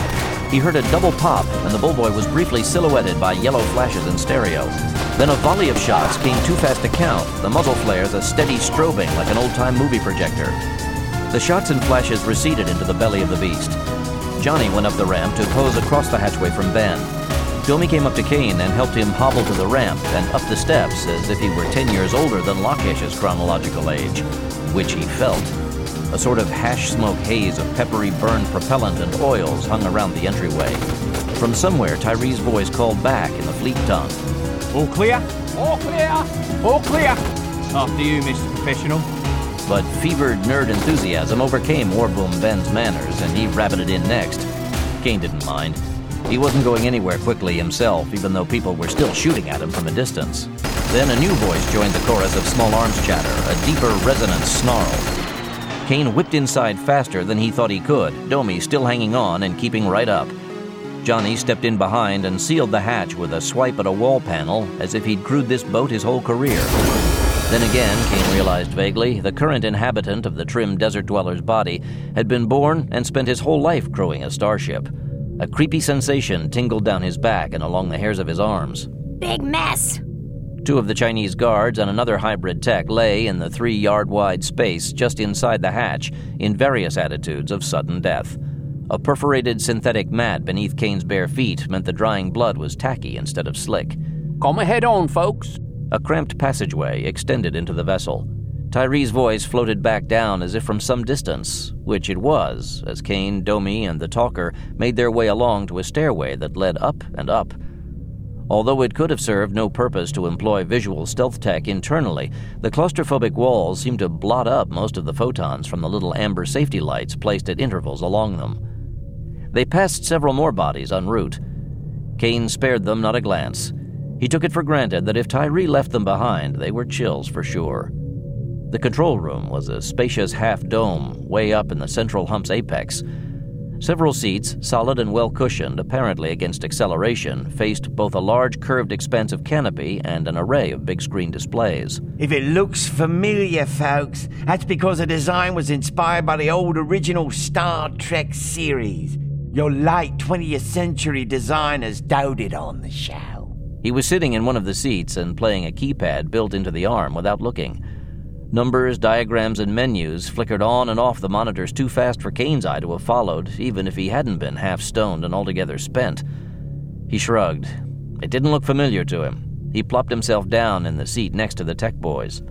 He heard a double pop, and the bullboy was briefly silhouetted by yellow flashes in stereo. Then a volley of shots came too fast to count, the muzzle flares a steady strobing like an old-time movie projector. The shots and flashes receded into the belly of the beast. Johnny went up the ramp to pose across the hatchway from Ben. Domi came up to Kane and helped him hobble to the ramp and up the steps as if he were 10 years older than Lakesh's chronological age, which he felt. A sort of hash smoke haze of peppery burned propellant and oils hung around the entryway. From somewhere, Tyree's voice called back in the fleet tongue. All clear? All clear! All clear! After you, Mr. Professional. But fevered nerd enthusiasm overcame Warboom Ben's manners, and he rabbited in next. Kane didn't mind. He wasn't going anywhere quickly himself, even though people were still shooting at him from a distance. Then a new voice joined the chorus of small arms chatter, a deeper resonant snarl. Kane whipped inside faster than he thought he could, Domi still hanging on and keeping right up. Johnny stepped in behind and sealed the hatch with a swipe at a wall panel, as if he'd crewed this boat his whole career. Then again, Kane realized vaguely, the current inhabitant of the trim desert dweller's body had been born and spent his whole life crewing a starship. A creepy sensation tingled down his back and along the hairs of his arms. Big mess! 2 of the Chinese guards and another hybrid tech lay in the 3-yard-wide space just inside the hatch in various attitudes of sudden death. A perforated synthetic mat beneath Kane's bare feet meant the drying blood was tacky instead of slick. Come ahead on, folks. A cramped passageway extended into the vessel. Tyree's voice floated back down as if from some distance, which it was, as Kane, Domi, and the talker made their way along to a stairway that led up and up. Although it could have served no purpose to employ visual stealth tech internally, the claustrophobic walls seemed to blot up most of the photons from the little amber safety lights placed at intervals along them. They passed several more bodies en route. Kane spared them not a glance. He took it for granted that if Tyree left them behind, they were chills for sure. The control room was a spacious half-dome way up in the central hump's apex. Several seats, solid and well-cushioned, apparently against acceleration, faced both a large curved expanse of canopy and an array of big-screen displays. If it looks familiar, folks, that's because the design was inspired by the old original Star Trek series. Your late 20th century designers doted on the show. He was sitting in one of the seats and playing a keypad built into the arm without looking. Numbers, diagrams, and menus flickered on and off the monitors too fast for Kane's eye to have followed, even if he hadn't been half-stoned and altogether spent. He shrugged. It didn't look familiar to him. He plopped himself down in the seat next to the tech boys.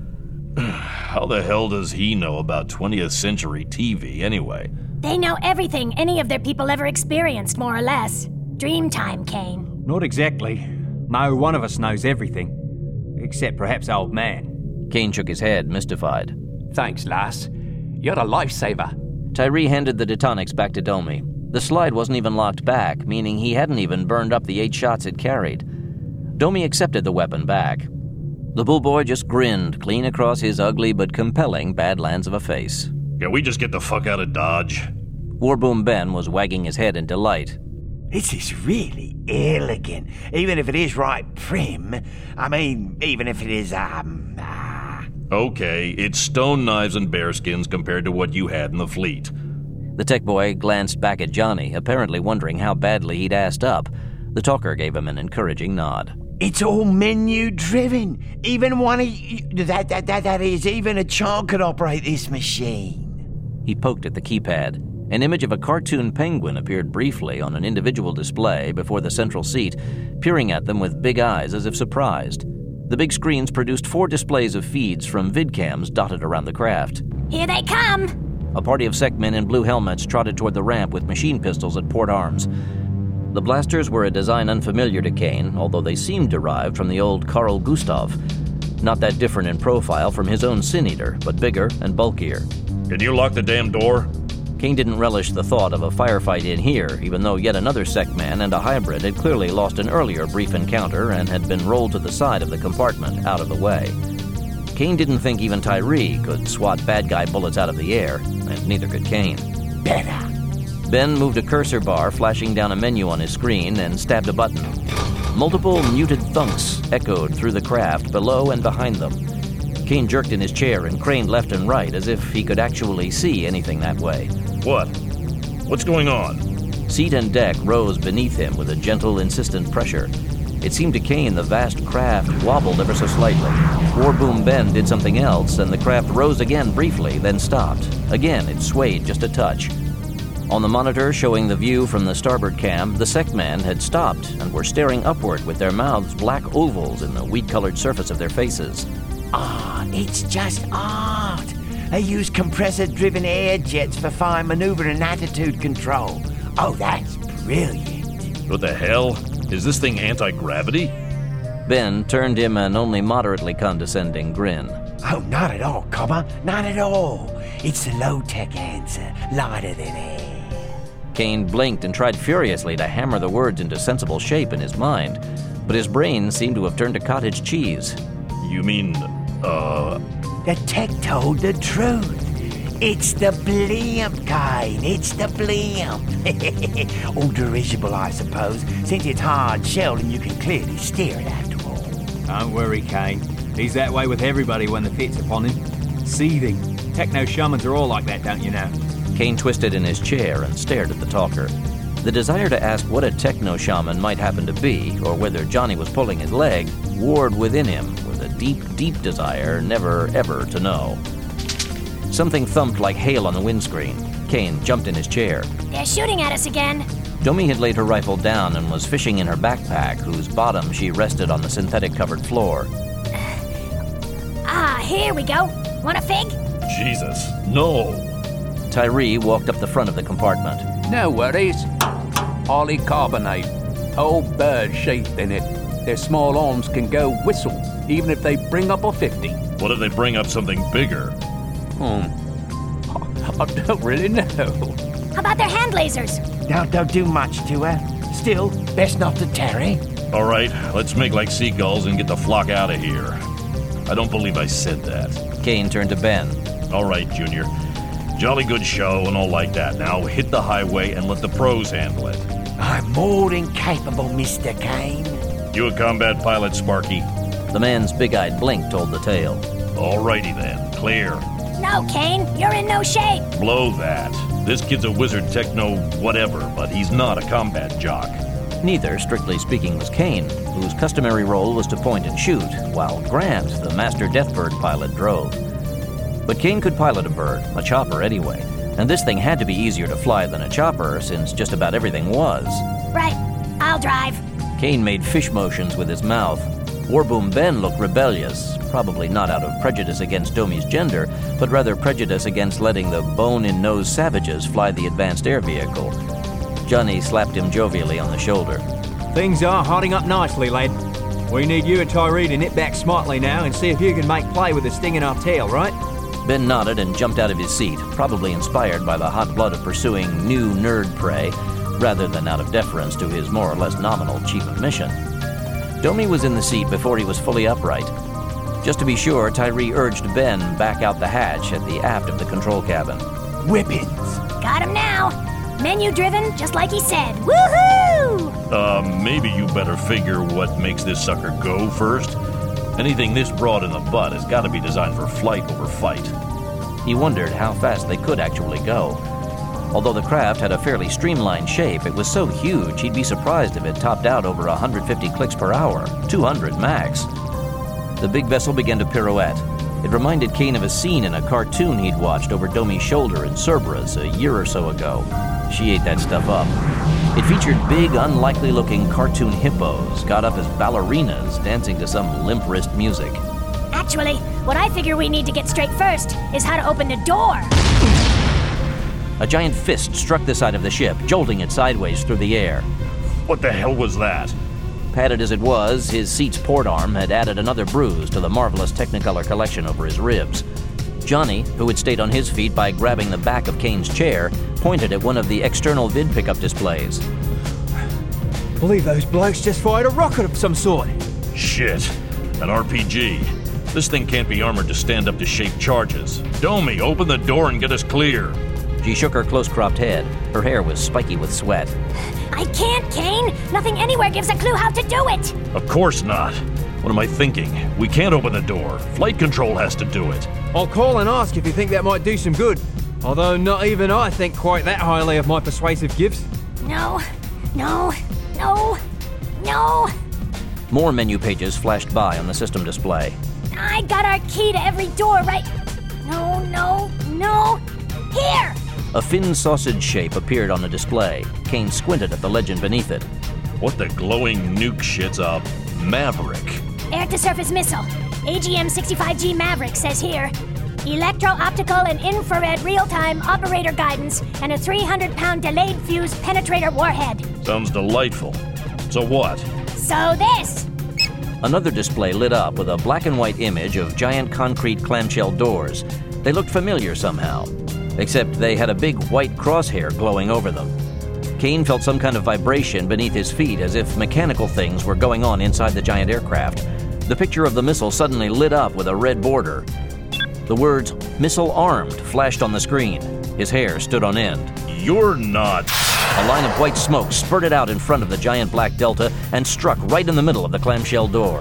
How the hell does he know about 20th century TV, anyway? They know everything any of their people ever experienced, more or less. Dreamtime, Kane. Not exactly. No one of us knows everything. Except perhaps Old Man. Kane shook his head, mystified. Thanks, lass. You're a lifesaver. Tyree handed the detonics back to Domi. The slide wasn't even locked back, meaning he hadn't even burned up the 8 shots it carried. Domi accepted the weapon back. The bullboy just grinned clean across his ugly but compelling Badlands of a face. Can we just get the fuck out of Dodge? Warboom Ben was wagging his head in delight. This is really elegant, even if it is right prim. I mean, even if it is, Okay, it's stone knives and bearskins compared to what you had in the fleet. The tech boy glanced back at Johnny, apparently wondering how badly he'd assed up. The talker gave him an encouraging nod. It's all menu-driven. Even one of that is, even a child could operate this machine. He poked at the keypad. An image of a cartoon penguin appeared briefly on an individual display before the central seat, peering at them with big eyes as if surprised. The big screens produced 4 displays of feeds from vidcams dotted around the craft. Here they come! A party of Sekmen in blue helmets trotted toward the ramp with machine pistols at port arms. The blasters were a design unfamiliar to Kane, although they seemed derived from the old Carl Gustav. Not that different in profile from his own Sin Eater, but bigger and bulkier. Can you lock the damn door? Kane didn't relish the thought of a firefight in here, even though yet another Sekman and a hybrid had clearly lost an earlier brief encounter and had been rolled to the side of the compartment, out of the way. Kane didn't think even Tyree could swat bad guy bullets out of the air, and neither could Kane. Better. Ben moved a cursor bar, flashing down a menu on his screen, and stabbed a button. Multiple muted thunks echoed through the craft below and behind them. Kane jerked in his chair and craned left and right as if he could actually see anything that way. What? What's going on? Seat and deck rose beneath him with a gentle, insistent pressure. It seemed to Kane the vast craft wobbled ever so slightly. Warboom Ben did something else, and the craft rose again briefly, then stopped. Again, it swayed just a touch. On the monitor showing the view from the starboard cam, the Sekmen had stopped and were staring upward with their mouths black ovals in the wheat-colored surface of their faces. It's just art. They use compressor-driven air jets for fine maneuver and attitude control. Oh, that's brilliant. What the hell? Is this thing anti-gravity? Ben turned him an only moderately condescending grin. Oh, not at all, Cobber. Not at all. It's the low-tech answer, lighter than air. Kane blinked and tried furiously to hammer the words into sensible shape in his mind, but his brain seemed to have turned to cottage cheese. You mean, The tech told the truth. It's the blimp, Kane. It's the blimp. All dirigible, I suppose, since it's hard-shelled and you can clearly steer it after all. Don't worry, Kane. He's that way with everybody when the fit's upon him. Seething. Techno-shamans are all like that, don't you know? Kane twisted in his chair and stared at the talker. The desire to ask what a techno-shaman might happen to be, or whether Johnny was pulling his leg, warred within him with a deep, deep desire never, ever to know. Something thumped like hail on the windscreen. Kane jumped in his chair. They're shooting at us again. Domi had laid her rifle down and was fishing in her backpack, whose bottom she rested on the synthetic-covered floor. Here we go. Want a fig? Jesus, no. Tyree walked up the front of the compartment. No worries. Polycarbonate. Whole bird shaped in it. Their small arms can go whistle, even if they bring up a 50. What if they bring up something bigger? I don't really know. How about their hand lasers? Don't do much to her. Still, best not to tarry. All right, let's make like seagulls and get the flock out of here. I don't believe I said that. Kane turned to Ben. All right, Junior. Jolly good show and all like that. Now hit the highway and let the pros handle it. I'm more than capable, Mr. Kane. You a combat pilot, Sparky? The man's big-eyed blink told the tale. Alrighty then, clear. No, Kane, you're in no shape. Blow that. This kid's a wizard techno whatever, but he's not a combat jock. Neither, strictly speaking, was Kane, whose customary role was to point and shoot, while Grant, the master Deathbird pilot, drove. But Kane could pilot a bird, a chopper anyway, and this thing had to be easier to fly than a chopper, since just about everything was. Right, I'll drive. Kane made fish motions with his mouth. Warboom Ben looked rebellious, probably not out of prejudice against Domi's gender, but rather prejudice against letting the bone-in-nose savages fly the advanced air vehicle. Johnny slapped him jovially on the shoulder. Things are hotting up nicely, lad. We need you and Tyree to nip back smartly now and see if you can make play with the sting in our tail, right? Ben nodded and jumped out of his seat, probably inspired by the hot blood of pursuing new nerd prey, rather than out of deference to his more or less nominal chief of mission. Domi was in the seat before he was fully upright. Just to be sure, Tyree urged Ben back out the hatch at the aft of the control cabin. Whippings! Got him now! Menu driven, just like he said. Woohoo! Maybe you better figure what makes this sucker go first. Anything this broad in the butt has got to be designed for flight over fight. He wondered how fast they could actually go. Although the craft had a fairly streamlined shape, it was so huge he'd be surprised if it topped out over 150 clicks per hour, 200 max. The big vessel began to pirouette. It reminded Kane of a scene in a cartoon he'd watched over Domi's shoulder in Cerberus a year or so ago. She ate that stuff up. It featured big, unlikely-looking cartoon hippos, got up as ballerinas, dancing to some limp wrist music. Actually, what I figure we need to get straight first is how to open the door. A giant fist struck the side of the ship, jolting it sideways through the air. What the hell was that? Padded as it was, his seat's port arm had added another bruise to the marvelous Technicolor collection over his ribs. Johnny, who had stayed on his feet by grabbing the back of Kane's chair, pointed at one of the external vid pickup displays. Believe those blokes just fired a rocket of some sort. Shit. An RPG. This thing can't be armored to stand up to shape charges. Domi, open the door and get us clear. She shook her close-cropped head. Her hair was spiky with sweat. I can't, Kane! Nothing anywhere gives a clue how to do it! Of course not. What am I thinking? We can't open the door. Flight control has to do it. I'll call and ask if you think that might do some good. Although not even I think quite that highly of my persuasive gifts. No. More menu pages flashed by on the system display. I got our key to every door, right? No. Here! A fin sausage shape appeared on the display. Kane squinted at the legend beneath it. What the glowing nuke shit's a Maverick? Air-to-surface missile. AGM-65G Maverick says here. Electro-optical and infrared real-time operator guidance and a 300-pound delayed fuse penetrator warhead. Sounds delightful. So what? So this! Another display lit up with a black and white image of giant concrete clamshell doors. They looked familiar somehow, except they had a big white crosshair glowing over them. Kane felt some kind of vibration beneath his feet as if mechanical things were going on inside the giant aircraft. The picture of the missile suddenly lit up with a red border. The words, "Missile armed," flashed on the screen. His hair stood on end. You're not... A line of white smoke spurted out in front of the giant black Delta and struck right in the middle of the clamshell door.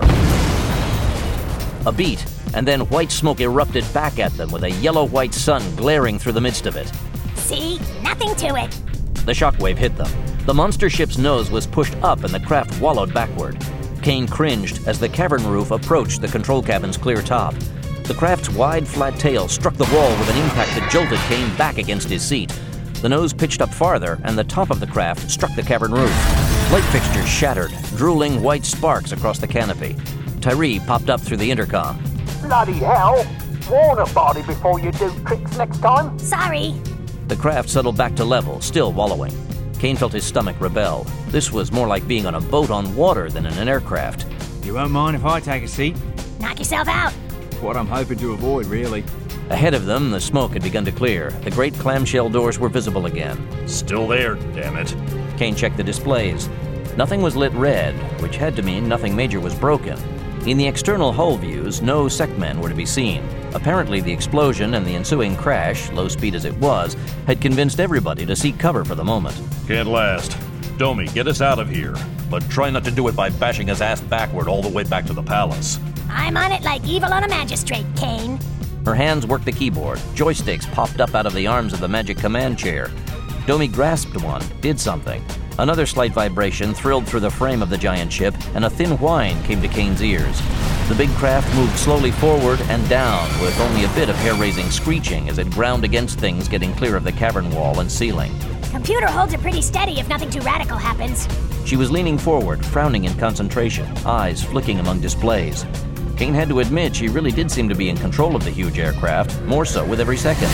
A beat, and then white smoke erupted back at them with a yellow-white sun glaring through the midst of it. See? Nothing to it. The shockwave hit them. The monster ship's nose was pushed up and the craft wallowed backward. Kane cringed as the cavern roof approached the control cabin's clear top. The craft's wide, flat tail struck the wall with an impact that jolted Kane back against his seat. The nose pitched up farther, and the top of the craft struck the cavern roof. Light fixtures shattered, drooling white sparks across the canopy. Tyree popped up through the intercom. Bloody hell! Warn a body before you do tricks next time. Sorry. The craft settled back to level, still wallowing. Kane felt his stomach rebel. This was more like being on a boat on water than in an aircraft. You won't mind if I take a seat? Knock yourself out. What I'm hoping to avoid, really. Ahead of them, the smoke had begun to clear. The great clamshell doors were visible again. Still there, damn it. Kane checked the displays. Nothing was lit red, which had to mean nothing major was broken. In the external hull views, no SecMen were to be seen. Apparently, the explosion and the ensuing crash, low speed as it was, had convinced everybody to seek cover for the moment. Can't last. Domi, get us out of here. But try not to do it by bashing his ass backward all the way back to the palace. I'm on it like evil on a magistrate, Kane. Her hands worked the keyboard. Joysticks popped up out of the arms of the magic command chair. Domi grasped one, did something. Another slight vibration thrilled through the frame of the giant ship, and a thin whine came to Kane's ears. The big craft moved slowly forward and down, with only a bit of hair-raising screeching as it ground against things getting clear of the cavern wall and ceiling. Computer holds it pretty steady if nothing too radical happens. She was leaning forward, frowning in concentration, eyes flicking among displays. Kane had to admit she really did seem to be in control of the huge aircraft, more so with every second.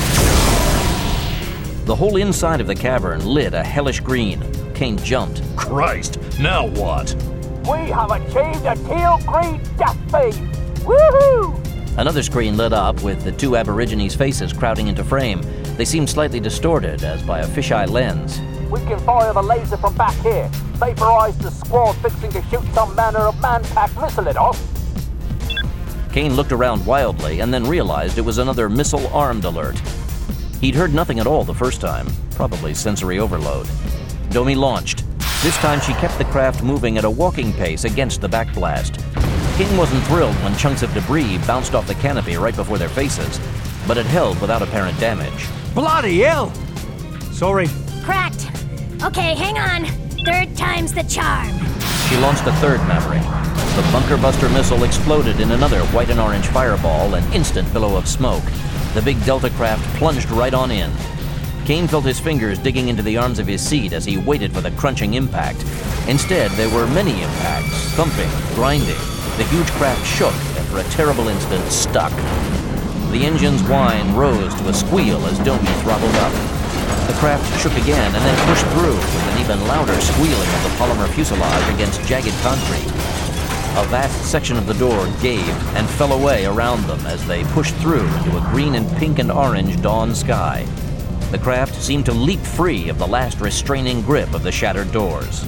The whole inside of the cavern lit a hellish green. Kane jumped. Christ, now what? We have achieved a teal green death beam! Woohoo! Another screen lit up with the two Aborigines' faces crowding into frame. They seemed slightly distorted, as by a fisheye lens. We can fire the laser from back here. Vaporize the squad fixing to shoot some manner of man-packed missile at us. Kane looked around wildly and then realized it was another missile-armed alert. He'd heard nothing at all the first time, probably sensory overload. Domi launched. This time she kept the craft moving at a walking pace against the backblast. Kane wasn't thrilled when chunks of debris bounced off the canopy right before their faces, but it held without apparent damage. Bloody hell! Sorry. Cracked. Okay, hang on. Third time's the charm. She launched a third Maverick. The bunker buster missile exploded in another white and orange fireball, an instant billow of smoke. The big Delta craft plunged right on in. Kane felt his fingers digging into the arms of his seat as he waited for the crunching impact. Instead, there were many impacts, thumping, grinding. The huge craft shook and for a terrible instant stuck. The engine's whine rose to a squeal as Domi throttled up. The craft shook again and then pushed through with an even louder squealing of the polymer fuselage against jagged concrete. A vast section of the door gave and fell away around them as they pushed through into a green and pink and orange dawn sky. The craft seemed to leap free of the last restraining grip of the shattered doors.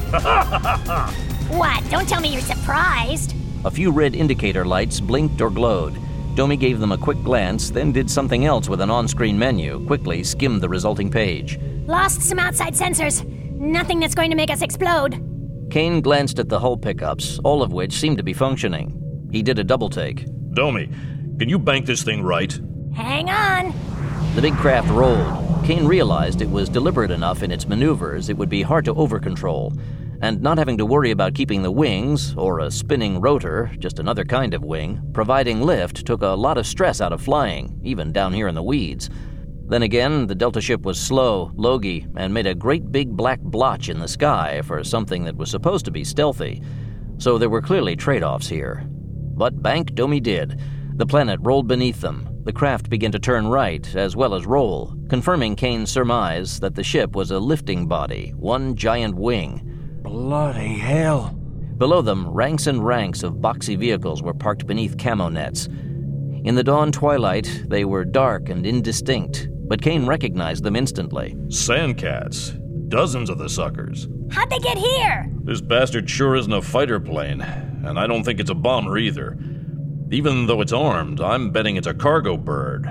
What? Don't tell me you're surprised. A few red indicator lights blinked or glowed. Domi gave them a quick glance, then did something else with an on-screen menu, quickly skimmed the resulting page. Lost some outside sensors. Nothing that's going to make us explode. Kane glanced at the hull pickups, all of which seemed to be functioning. He did a double-take. Domi, can you bank this thing right? Hang on. The big craft rolled. Kane realized it was deliberate enough in its maneuvers it would be hard to over-control. And not having to worry about keeping the wings, or a spinning rotor, just another kind of wing, providing lift took a lot of stress out of flying, even down here in the weeds. Then again, the Delta ship was slow, logy, and made a great big black blotch in the sky for something that was supposed to be stealthy. So there were clearly trade-offs here. But bank Domi did. The planet rolled beneath them. The craft began to turn right, as well as roll, confirming Kane's surmise that the ship was a lifting body, one giant wing. Bloody hell. Below them, ranks and ranks of boxy vehicles were parked beneath camo nets. In the dawn twilight, they were dark and indistinct, but Kane recognized them instantly. Sandcats. Dozens of the suckers. How'd they get here? This bastard sure isn't a fighter plane, and I don't think it's a bomber either. Even though it's armed, I'm betting it's a cargo bird.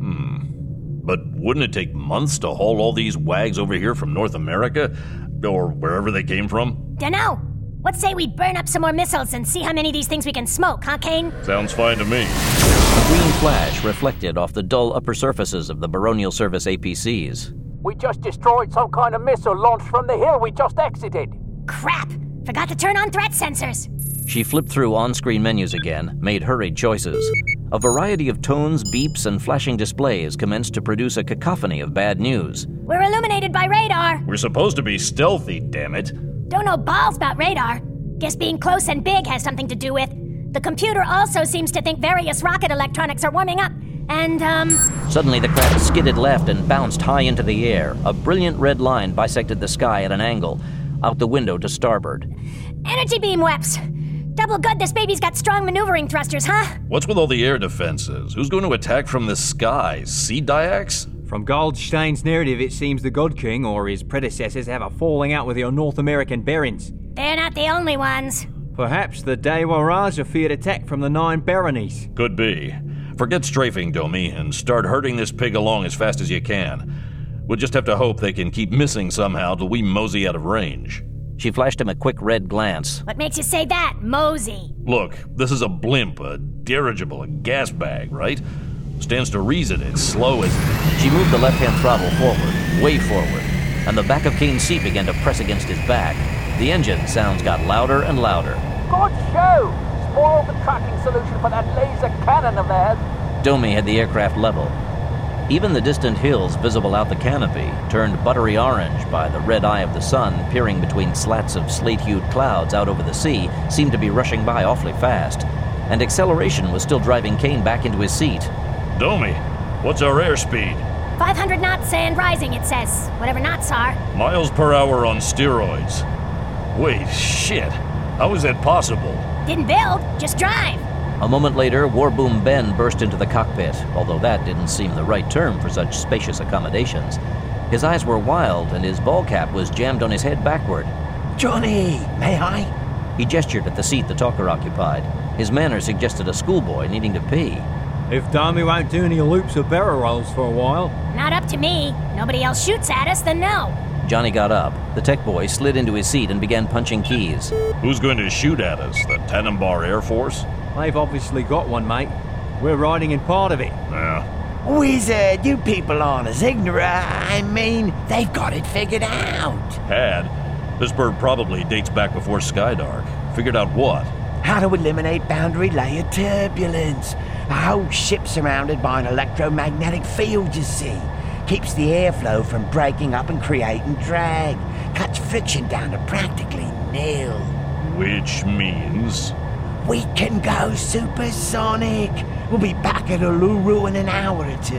But wouldn't it take months to haul all these wags over here from North America? Or wherever they came from? Dunno. What say we burn up some more missiles and see how many of these things we can smoke, huh, Kane? Sounds fine to me. A green flash reflected off the dull upper surfaces of the Baronial Service APCs. We just destroyed some kind of missile launched from the hill we just exited. Crap! Forgot to turn on threat sensors. She flipped through on-screen menus again, made hurried choices. A variety of tones, beeps, and flashing displays commenced to produce a cacophony of bad news. We're illuminated by radar. We're supposed to be stealthy, damn it. Don't know balls about radar. Guess being close and big has something to do with. The computer also seems to think various rocket electronics are warming up, and, Suddenly the craft skidded left and bounced high into the air. A brilliant red line bisected the sky at an angle, out the window to starboard. Energy beam weps. Double good this baby's got strong maneuvering thrusters, huh? What's with all the air defenses? Who's going to attack from the sky? Sea Dyax? From Goldstein's narrative, it seems the God King or his predecessors have a falling out with your North American barons. They're not the only ones. Perhaps the Dewa Raja feared attack from the 9 baronies. Could be. Forget strafing, Domi, and start herding this pig along as fast as you can. We'll just have to hope they can keep missing somehow till we mosey out of range. She flashed him a quick red glance. What makes you say that, mosey? Look, this is a blimp, a dirigible, a gas bag, right? Stands to reason it's slow as... She moved the left-hand throttle forward, way forward, and the back of Kane's seat began to press against his back. The engine sounds got louder and louder. Good show! Spoiled the tracking solution for that laser cannon of theirs. Domi had the aircraft level. Even the distant hills visible out the canopy turned buttery orange by the red eye of the sun peering between slats of slate-hued clouds out over the sea seemed to be rushing by awfully fast, and acceleration was still driving Kane back into his seat. Domi, what's our airspeed? 500 knots and rising, it says. Whatever knots are. Miles per hour on steroids. Wait, shit. How is that possible? Didn't build, just drive. A moment later, Warboom Ben burst into the cockpit, although that didn't seem the right term for such spacious accommodations. His eyes were wild, and his ball cap was jammed on his head backward. Johnny, may I? He gestured at the seat the talker occupied. His manner suggested a schoolboy needing to pee. If Domi won't do any loops or barrel rolls for a while. Not up to me. Nobody else shoots at us, then no. Johnny got up. The tech boy slid into his seat and began punching keys. Who's going to shoot at us? The Tannenbaum Air Force? They've obviously got one, mate. We're riding in part of it. Yeah. Wizard, you people aren't as ignorant. I mean, they've got it figured out. Had. This bird probably dates back before Skydark. Figured out what? How to eliminate boundary layer turbulence. A whole ship surrounded by an electromagnetic field, you see. Keeps the airflow from breaking up and creating drag. Cuts friction down to practically nil. Which means... we can go supersonic. We'll be back at Uluru in an hour or two.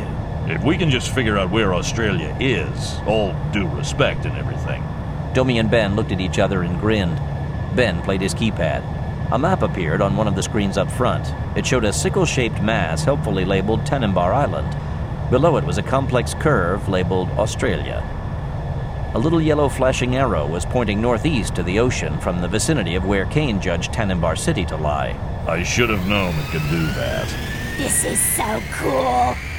If we can just figure out where Australia is, all due respect and everything. Domi and Ben looked at each other and grinned. Ben played his keypad. A map appeared on one of the screens up front. It showed a sickle-shaped mass helpfully labeled Tanimbar Island. Below it was a complex curve labeled Australia. A little yellow flashing arrow was pointing northeast to the ocean from the vicinity of where Kane judged Tanimbar City to lie. I should have known it could do that. This is so cool.